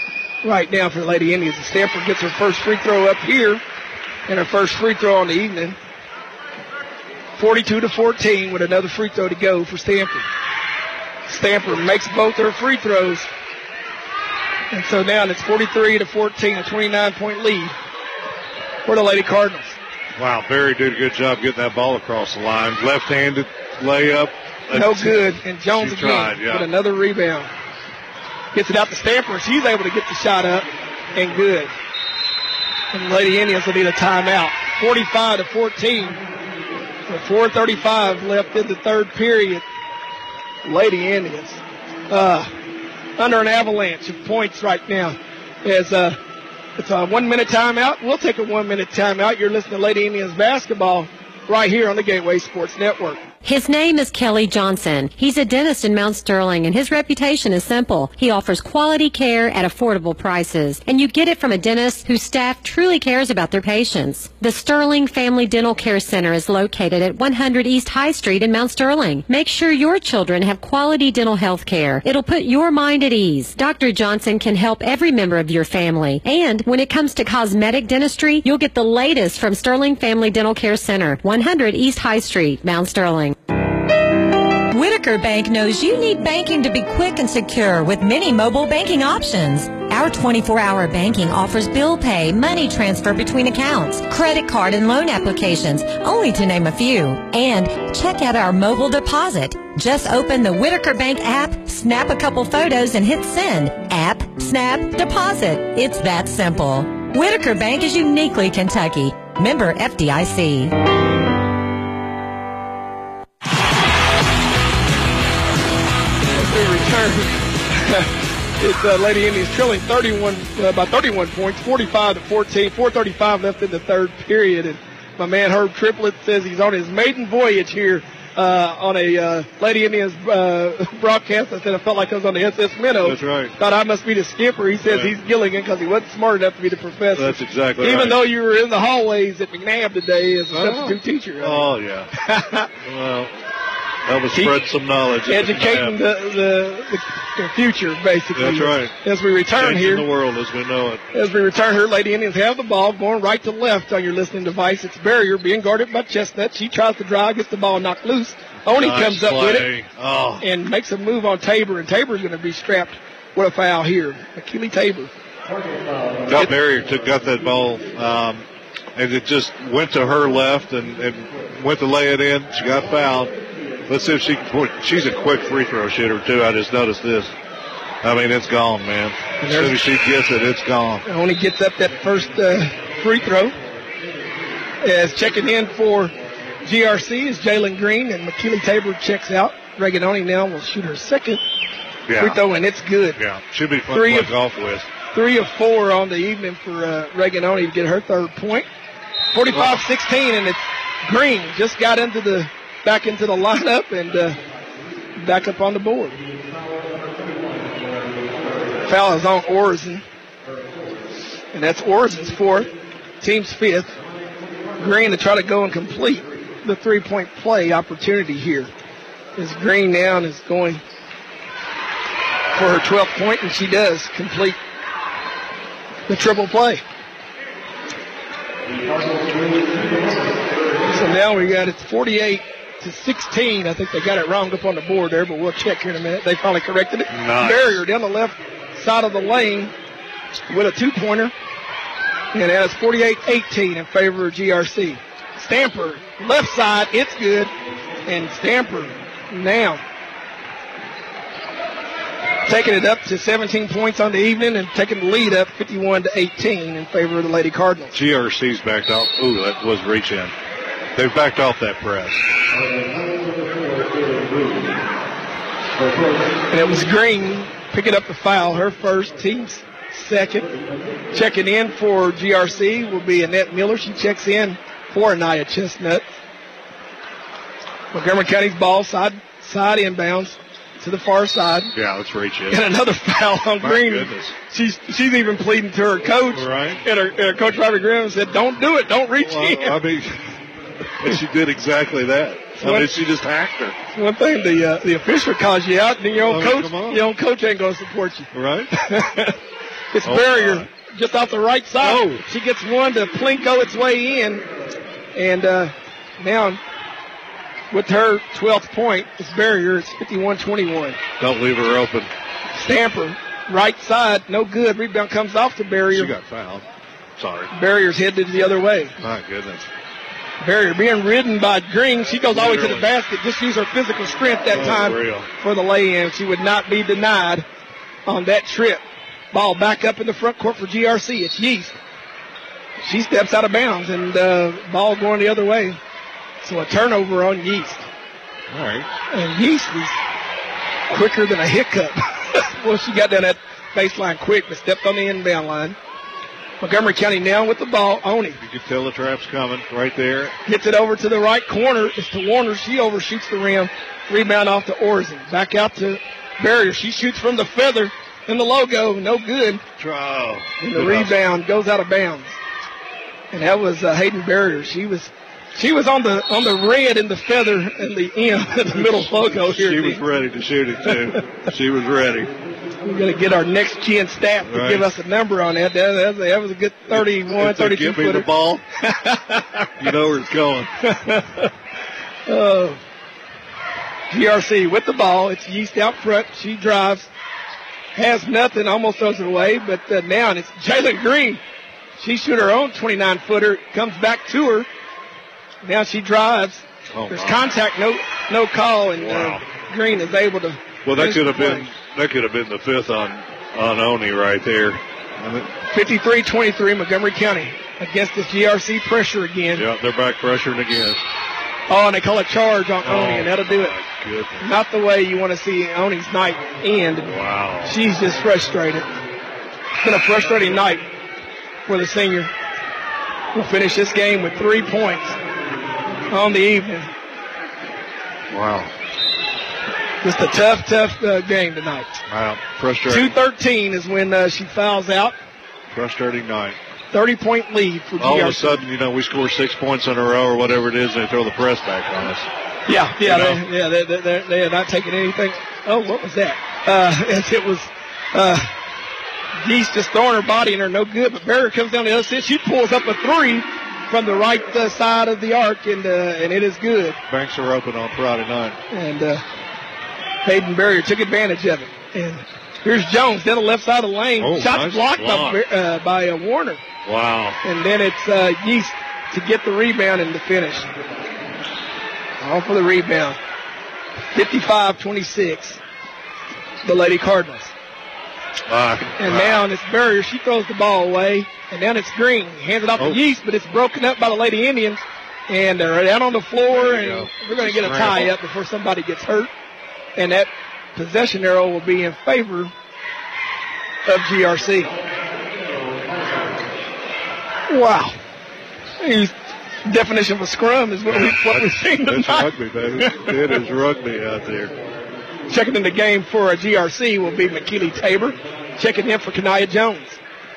right now for the Lady Indians. Stanford gets her first free throw up here and her first free throw on the evening. forty-two to fourteen with another free throw to go for Stanford. Stanford makes both her free throws. And so now it's forty-three to fourteen, a twenty-nine point lead for the Lady Cardinals. Wow, Barry did a good job getting that ball across the line. Left-handed layup. No good. And Jones she again tried, yeah. with another rebound. Gets it out to Stanford. She's able to get the shot up and good. And the Lady Indians will need a timeout. forty-five to fourteen. With four thirty-five left in the third period. Lady Indians uh, under an avalanche of points right now. As uh, it's a one-minute timeout. We'll take a one-minute timeout. You're listening to Lady Indians basketball right here on the Gateway Sports Network. His name is Kelly Johnson. He's a dentist in Mount Sterling, and his reputation is simple. He offers quality care at affordable prices, and you get it from a dentist whose staff truly cares about their patients. The Sterling Family Dental Care Center is located at one hundred East High Street in Mount Sterling. Make sure your children have quality dental health care. It'll put your mind at ease. Doctor Johnson can help every member of your family, and when it comes to cosmetic dentistry, you'll get the latest from Sterling Family Dental Care Center, one hundred East High Street, Mount Sterling. Whitaker Bank knows you need banking to be quick and secure with many mobile banking options. Our twenty-four hour banking offers bill pay, money transfer between accounts, credit card and loan applications, only to name a few. And check out our mobile deposit. Just open the Whitaker Bank app, snap a couple photos, and hit send. App, snap, deposit. It's that simple. Whitaker Bank is uniquely Kentucky. Member F D I C. It's uh, Lady Indians trailing thirty-one uh, by thirty-one points, forty-five to fourteen. four thirty-five left in the third period, and my man Herb Triplett says he's on his maiden voyage here uh, on a uh, Lady Indians uh, broadcast. I said I felt like I was on the S S Minnow. That's right. Thought I must be the skipper. He says right. He's Gilligan because he wasn't smart enough to be the professor. That's exactly Even right. though you were in the hallways at McNabb today as a Oh. substitute teacher. Oh, yeah. Well, that was spread some knowledge. Educating the, the, the, the future, basically. That's right. As we return Changing here. the world as we know it. As we return here, Lady Indians have the ball going right to left on your listening device. It's Barrier being guarded by Chestnut. She tries to drive, gets the ball knocked loose. Oni Nice comes up play. with it Oh. and makes a move on Tabor, and Tabor's going to be strapped with a foul here. Akili Tabor. Got Barrier took got that ball, um, and it just went to her left and, and went to lay it in. She got fouled. Let's see if she can put. She's a quick free throw shooter too. I just noticed this. I mean, it's gone, man. As soon as she gets it, it's gone. Oni gets up that first uh, free throw. As checking in for G R C is Jalen Green, and McKinley Tabor checks out. Reagan Oni now will shoot her second Yeah. free throw, and it's good. Yeah, should be fun Three to of- play golf with. Three of four on the evening for uh, Reagan Oni to get her third point. forty-five sixteen, and it's Green just got into the back into the lineup and uh, back up on the board. Foul is on Orison, and that's Orison's fourth, team's fifth. Green to try to go and complete the three-point play opportunity here. As Green now is going for her twelfth point, and she does complete the triple play. So now we got it's forty-eight to sixteen. I think they got it wrong up on the board there, but we'll check here in a minute. They finally corrected it. Nice. Barrier down the left side of the lane with a two-pointer. And that's forty-eight eighteen in favor of G R C. Stamper, left side, it's good. And Stamper now taking it up to seventeen points on the evening and taking the lead up fifty-one to eighteen in favor of the Lady Cardinals. G R C's backed off. Ooh, that was reach in. They've backed off that press. And it was Green picking up the foul, her first, team's second. Checking in for G R C will be Annette Miller. She checks in for Anaya Chestnut. Montgomery County's ball side side inbounds to the far side. Yeah, let's reach in. And another foul on My Green. goodness. She's she's even pleading to her coach. Right. And her, and her coach Robert Graham said, "Don't do it. Don't reach Well, in." I mean, and she did exactly that. I What- mean, she just hacked her. It's one thing the uh, the official calls you out, and your own I mean, coach come on. your own coach ain't going to support you. Right? It's Oh, Barrier my. just off the right side. Oh. She gets one to Plinko its way in. And uh, now with her twelfth point, it's Barrier. It's fifty-one twenty-one. Don't leave her open. Stamper, right side, no good. Rebound comes off to Barrier. She got fouled. Sorry. Barrier's headed the other way. My goodness. Barrier being ridden by Green. She goes all the way to the basket. Just use her physical strength that time Unreal. for the lay-in. She would not be denied on that trip. Ball back up in the front court for G R C. It's Yeast. She steps out of bounds, and uh, ball going the other way. So a turnover on Yeast. All right. And Yeast was quicker than a hiccup. Well, she got down that baseline quick, but stepped on the inbound line. Montgomery County now with the ball. Oni You can tell the trap's coming right there. gets it over to the right corner. It's to Warner. She overshoots the rim. Rebound off to Orzen. Back out to Barrier. She shoots from the feather in the logo. No good. Oh, And the rebound goes out of bounds. And that was uh, Hayden Barrier. She was she was on the on the red in the feather and the M in the middle logo here. She at was the- ready to shoot it, too. She was ready. We're going to get our next gen staff to Right. give us a number on that. That, that, that was a good thirty-one, If they thirty-two give me the footer. ball, you know where it's going. Oh. G R C with the ball. It's Yeast out front. She drives. Has nothing. Almost throws it away. But uh, now it's Jalen Green. She shoot her own twenty-nine footer. Comes back to her. Now she drives. Oh, There's my. contact. No no call. And Wow. uh, Green is able to. Well, that finish could the have been play. that could have been the fifth on on Oni right there. And it- fifty-three twenty-three Montgomery County against this G R C pressure again. yeah, they're back pressuring again. Oh, and they call a charge on Oh, Oni, and that'll do it. my goodness. Not the way you want to see Oni's night end. Wow. She's just frustrated. It's been a frustrating night for the senior. We'll finish this game with three points on the evening. Wow. Just a tough, tough uh, game tonight. Wow. two Frustrating. thirteen is when uh, she fouls out. Frustrating night. thirty-point lead for G R C. All of a sudden, you know, we score six points in a row or whatever it is, and they throw the press back on us. Yeah, yeah, You know? they, yeah. They, they, they, they are not taking anything. Oh, what was that? Uh, as it was, uh, Yeast just throwing her body in her, no good. But Barrier comes down the other side. She pulls up a three from the right uh, side of the arc, and uh, and it is good. Banks are open on Friday night. And uh, Hayden Barrier took advantage of it. And here's Jones down the left side of the lane. Oh, Shot nice blocked block. by, uh, by uh, Warner. Wow. And then it's uh, Yeast to get the rebound and the finish. All for the rebound. fifty-five twenty-six. The Lady Cardinals. Uh, And wow. now it's Barrier. She throws the ball away. And now it's Green. Hands it off Oh. to Yeast, but it's broken up by the Lady Indians. And they're down on the floor. There you And go. we're going to get a Scramble. tie up before somebody gets hurt. And that possession arrow will be in favor of G R C. Wow. He's- definition of a scrum is what, we, what we've seen That's tonight. rugby, baby. It is rugby out there. Checking in the game for a G R C will be McKeely Tabor. Checking in for Kanaya Jones.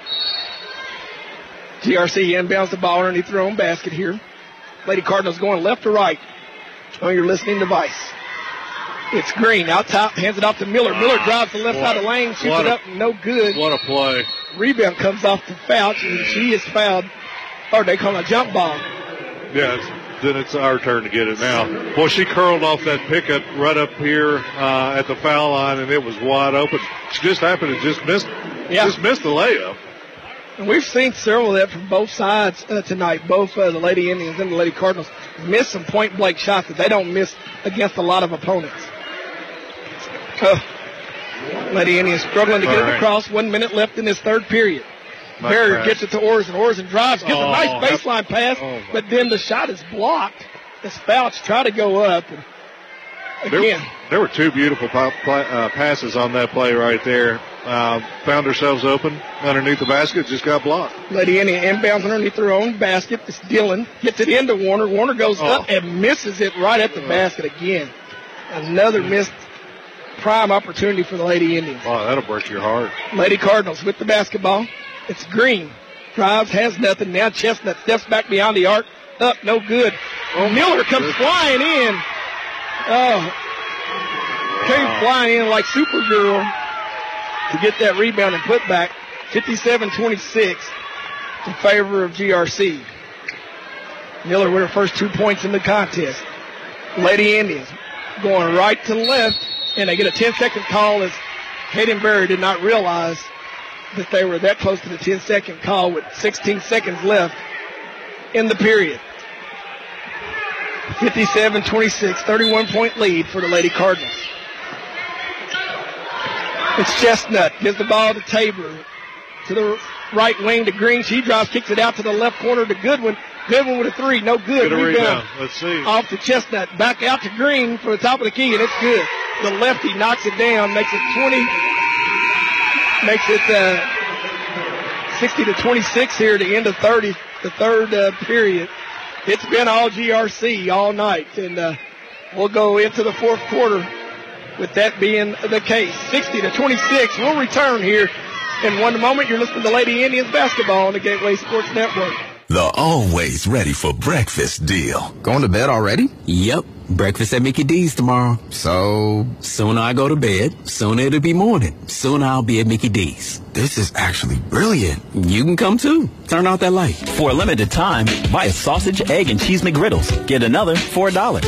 G R C inbounds the ball underneath their own basket here. Lady Cardinals going left to right on your listening device. It's Green out top, hands it off to Miller. Miller drives the left What- side of the lane, shoots what it a- up, no good. What a play. Rebound comes off to Fouch, and she is fouled, or they call it a jump ball. Yeah, it's, then it's our turn to get it now. Boy, she curled off that pickup right up here uh, at the foul line, and it was wide open. She just happened to just miss, Yeah. just missed the layup. And we've seen several of that from both sides uh, tonight. Both uh, the Lady Indians and the Lady Cardinals miss some point-blank shots that they don't miss against a lot of opponents. Uh, Lady Indians struggling to get All it right. across. One minute left in this third period. My Barrier crash. gets it to Orson. Orson drives, gets Oh, a nice baseline pass, oh, my. but then the shot is blocked. As Fouch try to go up. And again, There, there were two beautiful pa- pla- uh, passes on that play right there. Uh, found ourselves open underneath the basket, just got blocked. Lady Indian inbounds underneath their own basket. It's Dillon. Gets it into Warner. Warner goes Oh. up and misses it right at the basket again. Another missed prime opportunity for the Lady Indians. Wow, that'll break your heart. Lady Cardinals with the basketball. It's Green. Drives, has nothing. Now Chestnut steps back beyond the arc. Up, no good. Oh, Miller comes good. flying in. Oh, came Wow. flying in like Supergirl to get that rebound and put back. fifty-seven twenty-six in favor of G R C. Miller with her first two points in the contest. Lady Indians going right to left, and they get a ten-second call as Hayden Berry did not realize that they were that close to the ten-second call with sixteen seconds left in the period. fifty-seven twenty-six, thirty-one point lead for the Lady Cardinals. It's Chestnut. Gives the ball to Tabor. To the right wing to Green. She drives, kicks it out to the left corner to Goodwin. Goodwin with a three. No good. Good Rebound. rebound. Let's see. Off to Chestnut. Back out to Green for the top of the key, and it's good. The lefty knocks it down. Makes it twenty. Makes it uh, sixty to twenty-six here at the end of thirty, the third uh, period. It's been all G R C all night, and uh, we'll go into the fourth quarter with that being the case. sixty to twenty-six. We'll return here in one moment. You're listening to Lady Indians basketball on the Gateway Sports Network. The always ready for breakfast deal. Going to bed already? Yep. Breakfast at Mickey D's tomorrow. So, sooner I go to bed, sooner it'll be morning. Sooner I'll be at Mickey D's. This is actually brilliant. You can come too. Turn out that light. For a limited time, buy a sausage, egg, and cheese McGriddles. Get another for a dollar.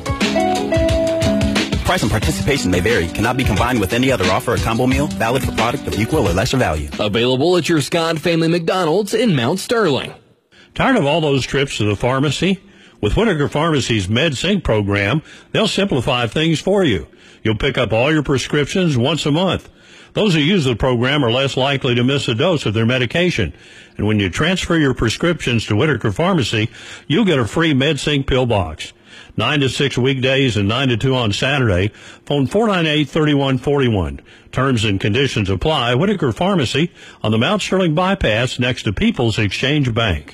Price and participation may vary. Cannot be combined with any other offer or combo meal. Valid for product of equal or lesser value. Available at your Scott Family McDonald's in Mount Sterling. Tired of all those trips to the pharmacy? With Whitaker Pharmacy's MedSync program, they'll simplify things for you. You'll pick up all your prescriptions once a month. Those who use the program are less likely to miss a dose of their medication. And when you transfer your prescriptions to Whitaker Pharmacy, you'll get a free MedSync pill box. nine to six weekdays and nine to two on Saturday. Phone four nine eight, three one four one. Terms and conditions apply. Whitaker Pharmacy on the Mount Sterling Bypass next to People's Exchange Bank.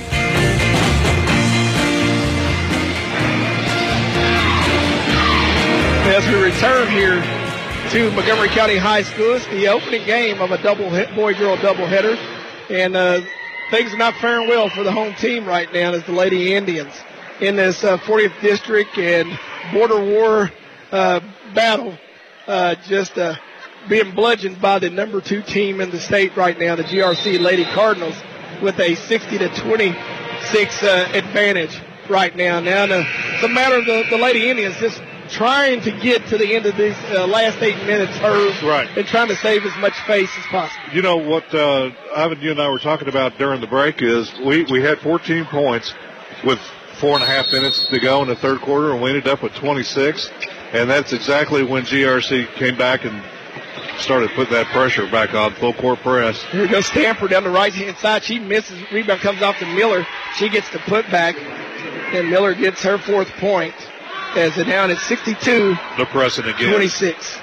As we return here to Montgomery County High School, it's the opening game of a double boy-girl doubleheader, and uh, things are not faring well for the home team right now as the Lady Indians in this uh, fortieth district and border war uh, battle, uh, just uh, being bludgeoned by the number two team in the state right now, the G R C Lady Cardinals, with a sixty to twenty-six uh, advantage right now. Now the, it's a matter of the, the Lady Indians just trying to get to the end of these uh, last eight minutes hers, right, and trying to save as much face as possible. You know what, uh, Ivan, you and I were talking about during the break is we, we had fourteen points with four and a half minutes to go in the third quarter, and we ended up with twenty-six, and that's exactly when G R C came back and started putting that pressure back on, full court press. Here goes Stamper down the right-hand side. She misses. Rebound comes off to Miller. She gets the putback, and Miller gets her fourth point as it down at sixty-two. The pressing again. twenty-six.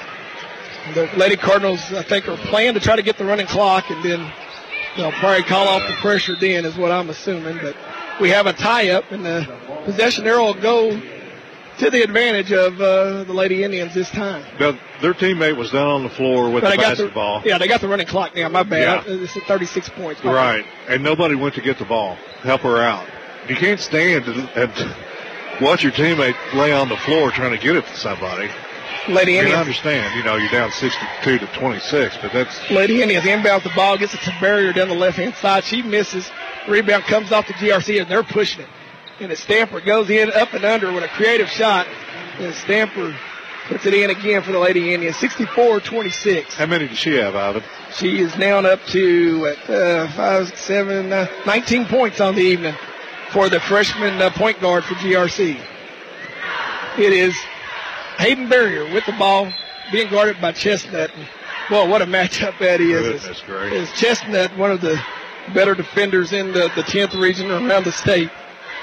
The Lady Cardinals, I think, are playing to try to get the running clock, and then they'll probably call off the pressure then is what I'm assuming. But we have a tie-up, and the possession arrow will go to the advantage of uh, the Lady Indians this time. Now, their teammate was down on the floor with but the got basketball. The, yeah, they got the running clock now. My bad. Yeah. It's at thirty-six points. My right, bad. And nobody went to get the ball, help her out. You can't stand and, and watch your teammate lay on the floor trying to get it to somebody. Lady Indians. I understand, you know, you're down sixty-two to twenty-six, but that's... Lady Indians inbounds the ball, gets it to Barrier down the left-hand side. She misses. Rebound comes off to G R C, and they're pushing it. And the Stamper goes in up and under with a creative shot. And Stamper puts it in again for the Lady Indians. sixty-four twenty-six. How many does she have, Ivan? She is now up to uh, five, six, seven, uh, nineteen points on the evening for the freshman uh, point guard for G R C. It is Hayden Barrier with the ball, being guarded by Chestnut. Well, what a matchup that is. That's great. Is Chestnut one of the better defenders in the, the tenth region around the state?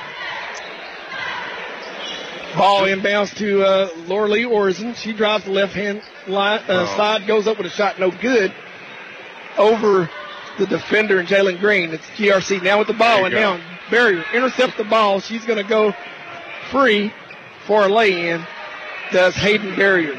Ball inbounds to uh, Laura Lee Orison. She drives the left-hand line, uh, oh. side, goes up with a shot, no good. Over the defender and Jalen Green. It's G R C now with the ball, and go. now Barrier intercepts the ball. She's going to go free for a lay-in. Does Hayden Barrier.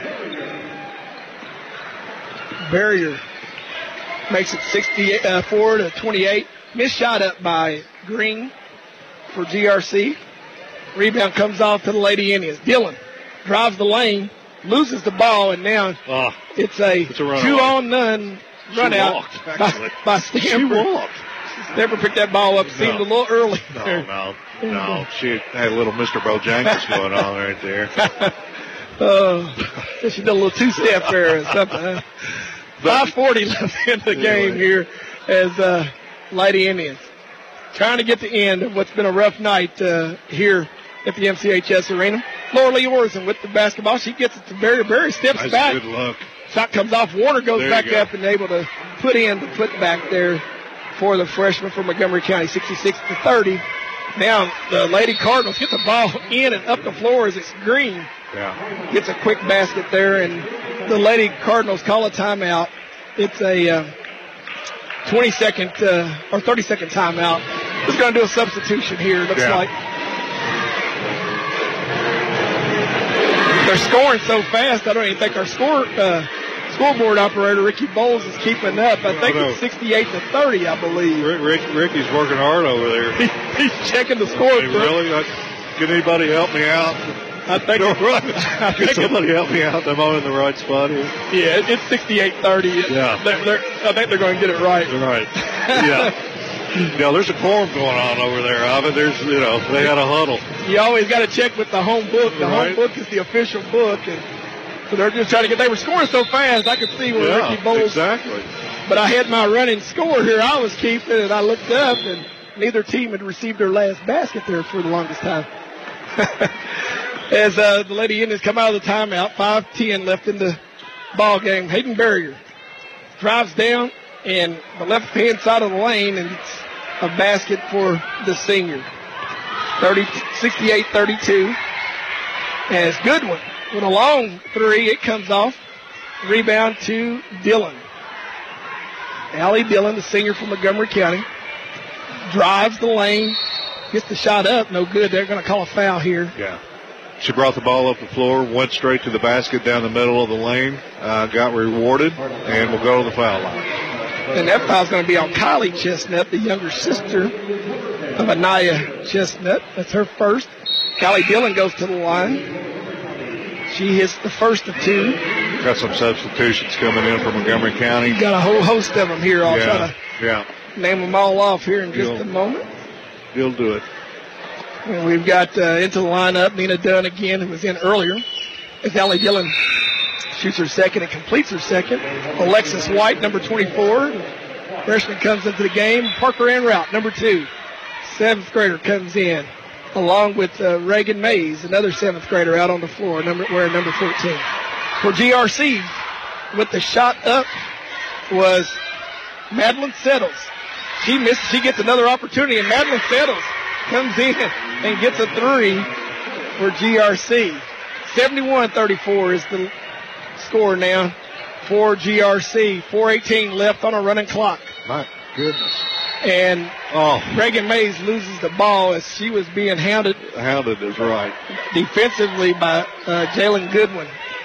Barrier makes it sixty-four to twenty-eight. Missed shot up by Green for G R C. Rebound comes off to the Lady Indians. Dillon drives the lane, loses the ball, and now oh, it's a, it's a two on none run she out walked, by, by Stamper. She walked. Stamper picked that ball up, seemed No. a little early. No, there. no, no. She had a little Mister Bojangles going on right there. Uh, she did a little two-step there or something. Huh? five forty left in the game here as uh, Lady Indians trying to get the end of what's been a rough night uh, here at the M C H S Arena. Laura Lee Orson with the basketball. She gets it to Barry. Barry steps Nice, back. good look. Shot comes off. Warner goes There you back go. up and able to put in the putback there for the freshman from Montgomery County, sixty-six to thirty. Now the Lady Cardinals get the ball in and up the floor as it's green. Yeah. Gets a quick basket there, and the Lady Cardinals call a timeout. It's a uh, twenty-second uh, or thirty-second timeout. It's going to do a substitution here, looks Yeah. like. They're scoring so fast, I don't even think our score uh, scoreboard operator, Ricky Bowles, is keeping up. I think Oh, no. it's sixty-eight to thirty, I believe. Rick, Rick, Ricky's working hard over there. He's checking the score. Hey, really? I, can anybody help me out? I think, No, I Can think somebody help me out? Am I in the right spot here? yeah, it's sixty-eight thirty. Yeah. They're, they're, I think they're going to get it right. Right. Yeah. Yeah, there's a quorum going on over there, Ivan. There's, you know, they had a huddle. You always got to check with the home book. The Right. home book is the official book, and so they're just trying to get. They were scoring so fast, I could see where Yeah, Ricky Bowles. exactly. But I had my running score here. I was keeping, and I looked up, and neither team had received their last basket there for the longest time. As uh, the Lady Indians come out of the timeout, five ten left in the ball game. Hayden Barrier drives down and the left hand side of the lane, and it's a basket for the senior. thirty, sixty-eight thirty-two. As Goodwin with a long three, it comes off. Rebound to Dillon. Allie Dillon, the senior from Montgomery County, drives the lane, gets the shot up, no good. They're going to call a foul here. Yeah. She brought the ball up the floor, went straight to the basket down the middle of the lane, uh, got rewarded, and will go to the foul line. And that foul's going to be on Kylie Chestnut, the younger sister of Anaya Chestnut. That's her first. Kylie Dillon goes to the line. She hits the first of two. Got some substitutions coming in from Montgomery County. Got a whole host of them here. I'll yeah. try Yeah. to name them all off here in just You'll- a moment. He'll do it. And we've got uh, into the lineup Nina Dunn again, who was in earlier. As Allie Dillon shoots her second and completes her second. Alexis White, number twenty-four. Freshman comes into the game. Parker Ann Rout, number two. Seventh grader comes in, along with uh, Reagan Mays, another seventh grader out on the floor, number, wearing number fourteen. For G R C, with the shot up was Madeline Settles. She missed. She gets another opportunity, and Madeline Settles comes in and gets a three for G R C. seventy-one thirty-four is the score now for G R C. four eighteen left on a running clock. My goodness. And oh. Reagan Mays loses the ball as she was being hounded. Hounded is right. Defensively by uh, Jalen Goodwin.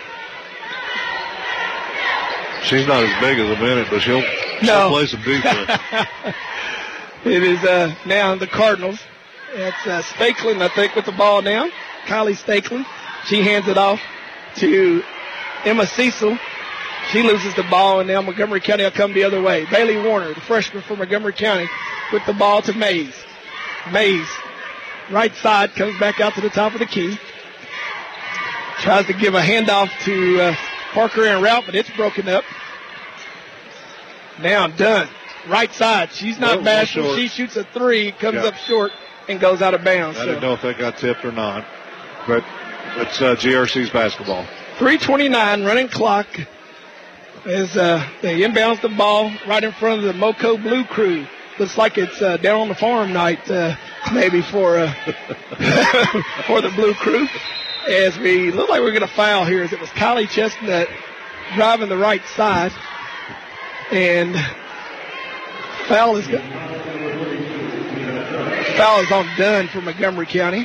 She's not as big as a minute, but she'll, she'll No. play some defense. It is uh, now the Cardinals. It's uh, Stakeland, I think, with the ball now. Kylie Stakeland. She hands it off to Emma Cecil. She loses the ball, and now Montgomery County will come the other way. Bailey Warner, the freshman from Montgomery County, with the ball to Mays. Mays, right side, comes back out to the top of the key. Tries to give a handoff to uh, Parker en route, but it's broken up. Now Dunn, right side. She's not Well, bashful. short. She shoots a three, comes Yeah. up short, and goes out of bounds. I So didn't know if that got tipped or not, but it's uh, G R C's basketball. three twenty-nine running clock as uh, they inbounds the ball right in front of the Moco Blue Crew. Looks like it's uh, down on the farm night, uh, maybe for uh, for the Blue Crew. As we look like we're going to foul here, as it was Kylie Chestnut driving the right side, and foul is good. Foul is on Dunn for Montgomery County.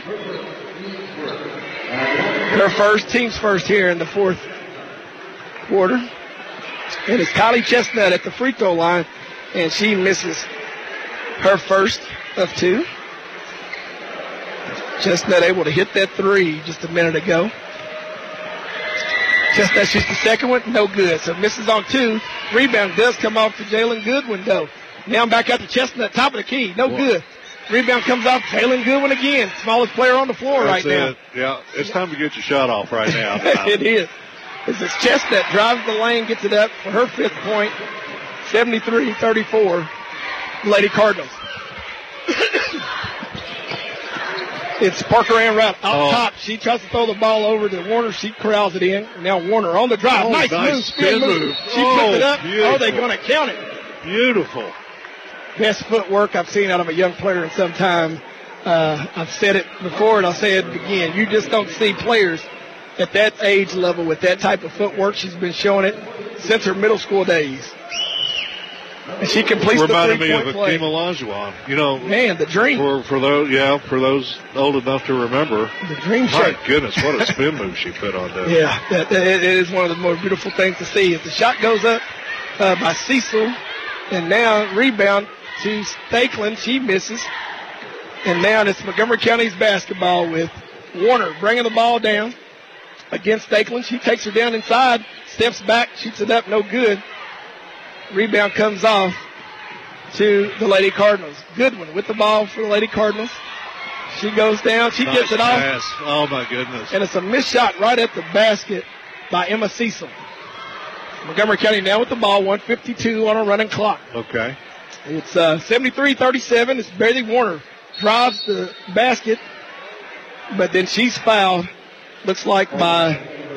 Her first, team's first here in the fourth quarter. And it's Kylie Chestnut at the free throw line, and she misses her first of two. Chestnut able to hit that three just a minute ago. Chestnut shoots the second one, no good. So misses on two, Rebound does come off to Jalen Goodwin, though. Now back out to Chestnut, top of the key. No good. Rebound comes off Jalen Goodwin again. Smallest player on the floor That's right it. now. Yeah, it's time to get your shot off right now. It is. This is Chestnut drives the lane, gets it up for her fifth point. seventy-three thirty-four. Lady Cardinals. It's Parker Ann Rout out Oh. top. She tries to throw the ball over to Warner. She corrals it in. Now Warner on the drive. Oh, nice, nice move. spin Spin move. move. She Oh, puts it up. beautiful. Oh, they're going to count it. Beautiful. Best footwork I've seen out of a young player in some time. Uh, I've said it before and I'll say it again. You just don't see players at that age level with that type of footwork. She's been showing it since her middle school days. And she completes the Reminded me of three-point play. Akeem Olajuwon. You know, Man, the dream. for for those yeah for those old enough to remember. The dream My shape. goodness, what a spin move she put on that. Yeah, that, that, it is one of the more beautiful things to see. As the shot goes up uh, by Cecil, and now rebound to Stakeland. She misses. And now it's Montgomery County's basketball with Warner bringing the ball down against Stakeland. She takes her down inside, steps back, shoots it up, no good. Rebound comes off to the Lady Cardinals. Goodwin with the ball for the Lady Cardinals. She goes down. She Nice gets it off. pass. Oh, my goodness. And it's a missed shot right at the basket by Emma Cecil. Montgomery County now with the ball, one fifty-two on a running clock. Okay. It's uh, seventy-three thirty-seven. It's Bailey Warner drives the basket, but then she's fouled, looks like by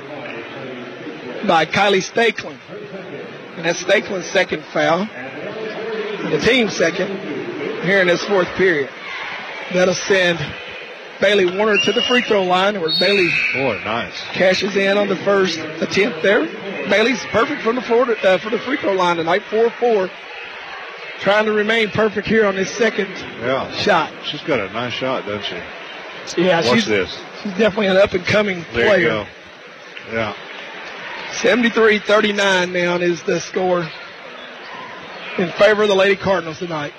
by Kylie Stakeland. And that's Stakeland's second foul. The team's second here in this fourth period. That'll send Bailey Warner to the free throw line where Bailey Boy, nice. cashes in on the first attempt there. Bailey's perfect from the floor to, uh, for the free throw line tonight, four four. Trying to remain perfect here on this second Yeah. shot. She's got a nice shot, doesn't she? Yeah, Watch she's, this. she's definitely an up-and-coming There player. you go. Yeah. seventy-three thirty-nine now is the score in favor of the Lady Cardinals tonight.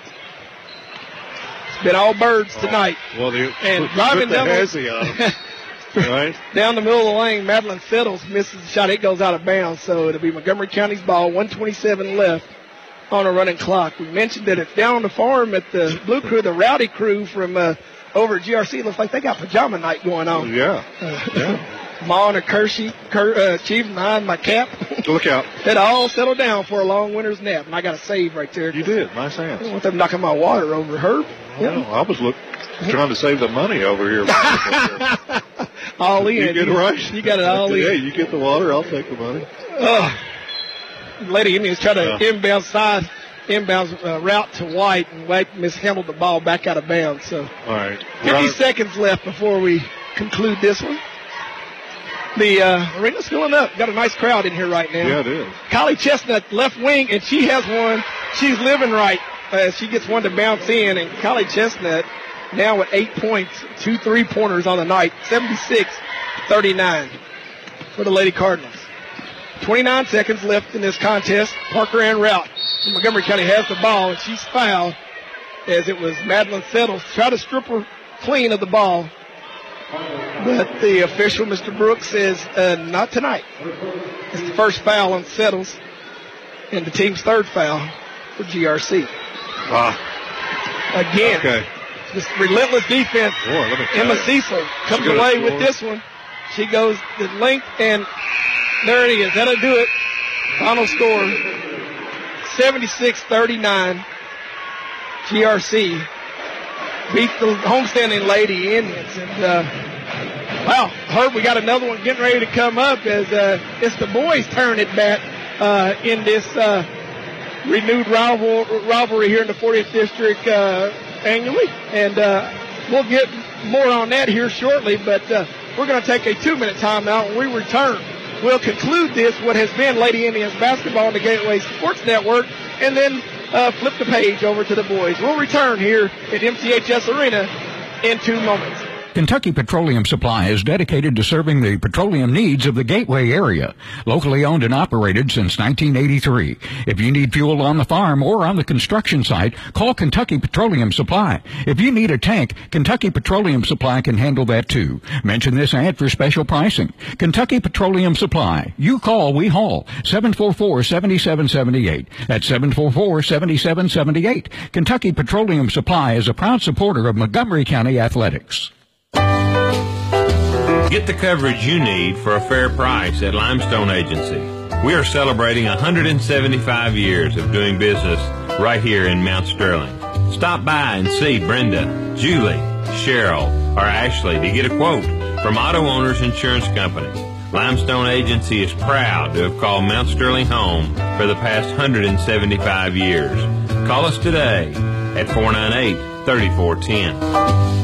It's been all birds tonight. Well, the, And put driving the down hezzy on. Right? down the middle of the lane, Madeline Settles misses the shot. It goes out of bounds, so it'll be Montgomery County's ball, one twenty-seven left on a running clock. We mentioned that it's down on the farm at the Blue Crew, the Rowdy Crew from uh, over at G R C. Looks like they got pajama night going on. Yeah. Uh, Yeah. Ma and Hershey, Ker, uh, Chief behind my cap. Look out. It all settled down for a long winter's nap, and I got a save right there. You did. Nice I don't hands. want them knocking my water over her. Well, I was look, trying to save the money over here. All in. You get it right. You got it all in. Yeah, you get the water, I'll take the money. Ugh. Lady Indians try to Yeah. inbound side, inbounds uh, route to White, and White mishandled the ball back out of bounds. So All right. fifty Runner- seconds left before we conclude this one. The uh, arena's filling up. Got a nice crowd in here right now. Yeah, it is. Kylie Chestnut, left wing, and she has one. She's living right. Uh, she gets one to bounce in, and Kylie Chestnut now with eight points, two three-pointers on the night, seventy-six thirty-nine for the Lady Cardinals. twenty-nine seconds left in this contest. Parker Ann Rout from Montgomery County has the ball, and she's fouled as it was Madeline Settles. Try to strip her clean of the ball. But the official, Mister Brooks, says uh, not tonight. It's the first foul on Settles and the team's third foul for G R C. Ah. Again, Okay. this relentless defense. Boy, let me tell Emma you. Cecil comes She got a away score. with this one. She goes the length, and there it is. That'll do it. Final score, seventy-six thirty-nine. G R C beat the homestanding Lady Indians. And, uh, wow, Herb, we got another one getting ready to come up as uh, it's the boys' turn at bat uh, in this uh, renewed rival, rivalry here in the fortieth District uh, annually. And uh, we'll get more on that here shortly, but uh, we're going to take a two-minute timeout. When we return, we'll conclude this, what has been Lady Indians basketball on the Gateway Sports Network, and then uh, flip the page over to the boys. We'll return here at M C H S Arena in two moments. Kentucky Petroleum Supply is dedicated to serving the petroleum needs of the Gateway area. Locally owned and operated since nineteen eighty-three. If you need fuel on the farm or on the construction site, call Kentucky Petroleum Supply. If you need a tank, Kentucky Petroleum Supply can handle that too. Mention this ad for special pricing. Kentucky Petroleum Supply. You call, we haul. seven four four, seven seven seven eight. That's seven four four, seven seven seven eight. Kentucky Petroleum Supply is a proud supporter of Montgomery County Athletics. Get the coverage you need for a fair price at Limestone Agency. We are celebrating one hundred seventy-five years of doing business right here in Mount Sterling. Stop by and see Brenda, Julie, Cheryl, or Ashley to get a quote from Auto Owners Insurance Company. Limestone Agency is proud to have called Mount Sterling home for the past one hundred seventy-five years. Call us today at four nine eight, three four one zero.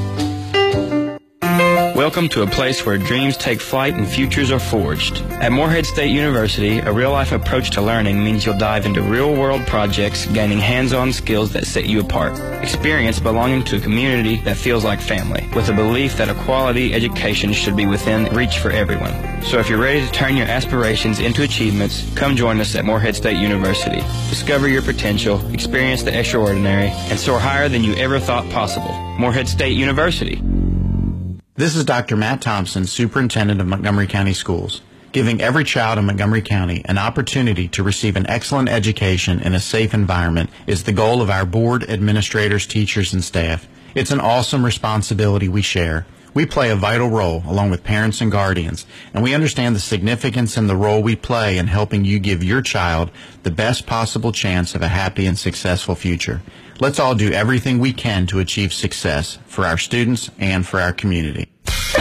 Welcome to a place where dreams take flight and futures are forged. At Morehead State University, a real-life approach to learning means you'll dive into real-world projects, gaining hands-on skills that set you apart. Experience belonging to a community that feels like family, with a belief that a quality education should be within reach for everyone. So if you're ready to turn your aspirations into achievements, come join us at Morehead State University. Discover your potential, experience the extraordinary, and soar higher than you ever thought possible. Morehead State University. This is Doctor Matt Thompson, Superintendent of Montgomery County Schools. Giving every child in Montgomery County an opportunity to receive an excellent education in a safe environment is the goal of our board, administrators, teachers, and staff. It's an awesome responsibility we share. We play a vital role along with parents and guardians, and we understand the significance and the role we play in helping you give your child the best possible chance of a happy and successful future. Let's all do everything we can to achieve success for our students and for our community.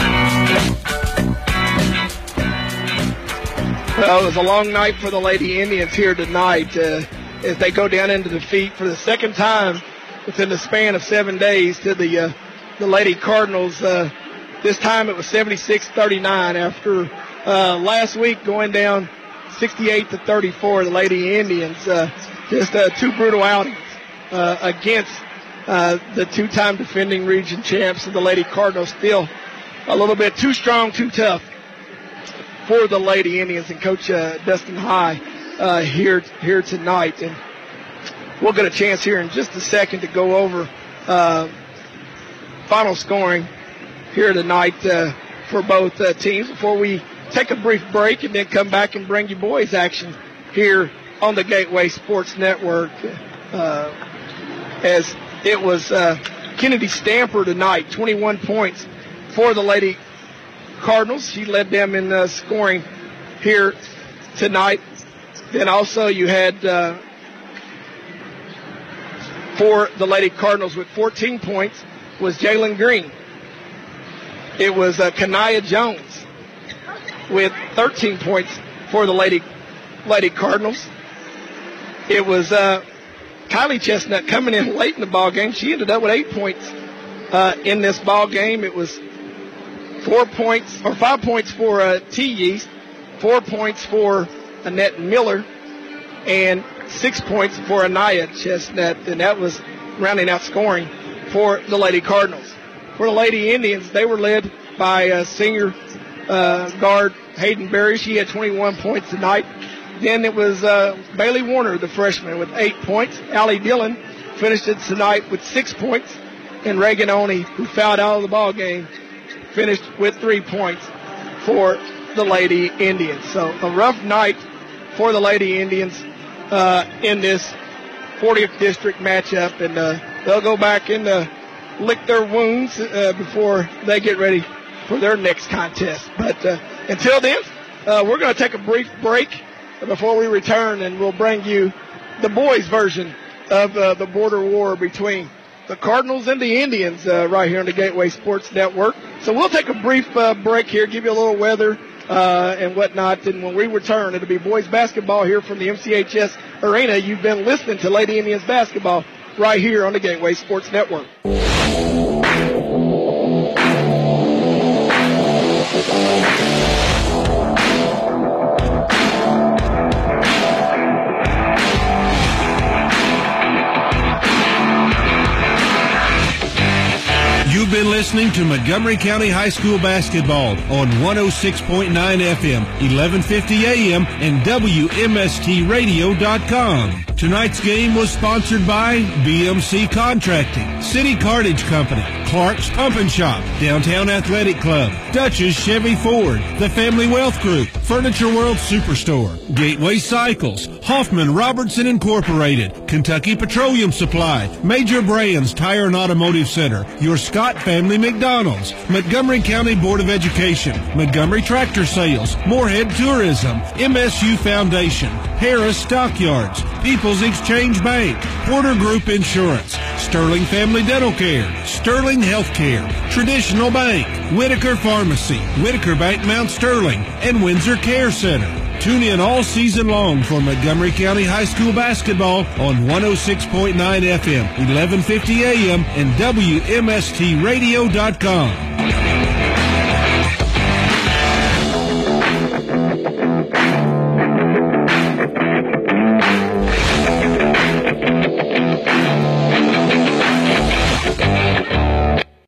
Well, it was a long night for the Lady Indians here tonight uh, as they go down into defeat for the second time within the span of seven days to the uh, the Lady Cardinals. Uh, this time it was seventy-six thirty-nine after uh, last week going down sixty-eight to thirty-four. The Lady Indians uh, just uh, two brutal outings uh, against uh, the two-time defending region champs of the Lady Cardinals. Still a little bit too strong, too tough for the Lady Indians and Coach uh, Dustin High uh, here here tonight. And we'll get a chance here in just a second to go over uh, final scoring here tonight uh, for both uh, teams before we take a brief break and then come back and bring you boys action here on the Gateway Sports Network. Uh, as it was uh, Kennedy Stamper tonight, twenty-one points for the Lady Cardinals. She led them in uh, scoring here tonight. Then also you had uh, for the Lady Cardinals with fourteen points was Jalen Green. It was uh, Kanaya Jones with thirteen points for the Lady Lady Cardinals. It was uh, Kylie Chestnut coming in late in the ball game. She ended up with eight points uh, in this ball game. It was four points or five points for uh, T. Yeast, four points for Annette Miller, and six points for Anaya Chestnut, and that was rounding out scoring for the Lady Cardinals. For the Lady Indians, they were led by uh, senior uh, guard Hayden Berry. She had twenty-one points tonight. Then it was uh, Bailey Warner, the freshman, with eight points. Allie Dillon finished it tonight with six points. And Reagan Oney, who fouled out of the ball game, finished with three points for the Lady Indians. So a rough night for the Lady Indians uh, in this fortieth district matchup. And uh, they'll go back and uh, lick their wounds uh, before they get ready for their next contest. But uh, until then, uh, we're going to take a brief break before we return, and we'll bring you the boys' version of uh, the border war between the Cardinals and the Indians uh, right here on the Gateway Sports Network. So we'll take a brief uh, break here, give you a little weather uh, and whatnot, and when we return, it'll be boys basketball here from the M C H S Arena. You've been listening to Lady Indians basketball right here on the Gateway Sports Network. You've been listening listening to Montgomery County High School basketball on one oh six point nine F M, eleven fifty A M, and W M S T radio dot com. Tonight's game was sponsored by B M C Contracting, City Cartage Company, Clark's Pump and Shop, Downtown Athletic Club, Dutch's Chevy Ford, The Family Wealth Group, Furniture World Superstore, Gateway Cycles, Hoffman Robertson Incorporated, Kentucky Petroleum Supply, Major Brands Tire and Automotive Center, Your Scott Family McDonald's, Montgomery County Board of Education, Montgomery Tractor Sales, Moorhead Tourism, M S U Foundation, Harris Stockyards, People's Exchange Bank, Porter Group Insurance, Sterling Family Dental Care, Sterling Healthcare, Traditional Bank, Whitaker Pharmacy, Whitaker Bank Mount Sterling, and Windsor Care Center. Tune in all season long for Montgomery County High School basketball on one oh six point nine F M, eleven fifty A M, and W M S T radio dot com.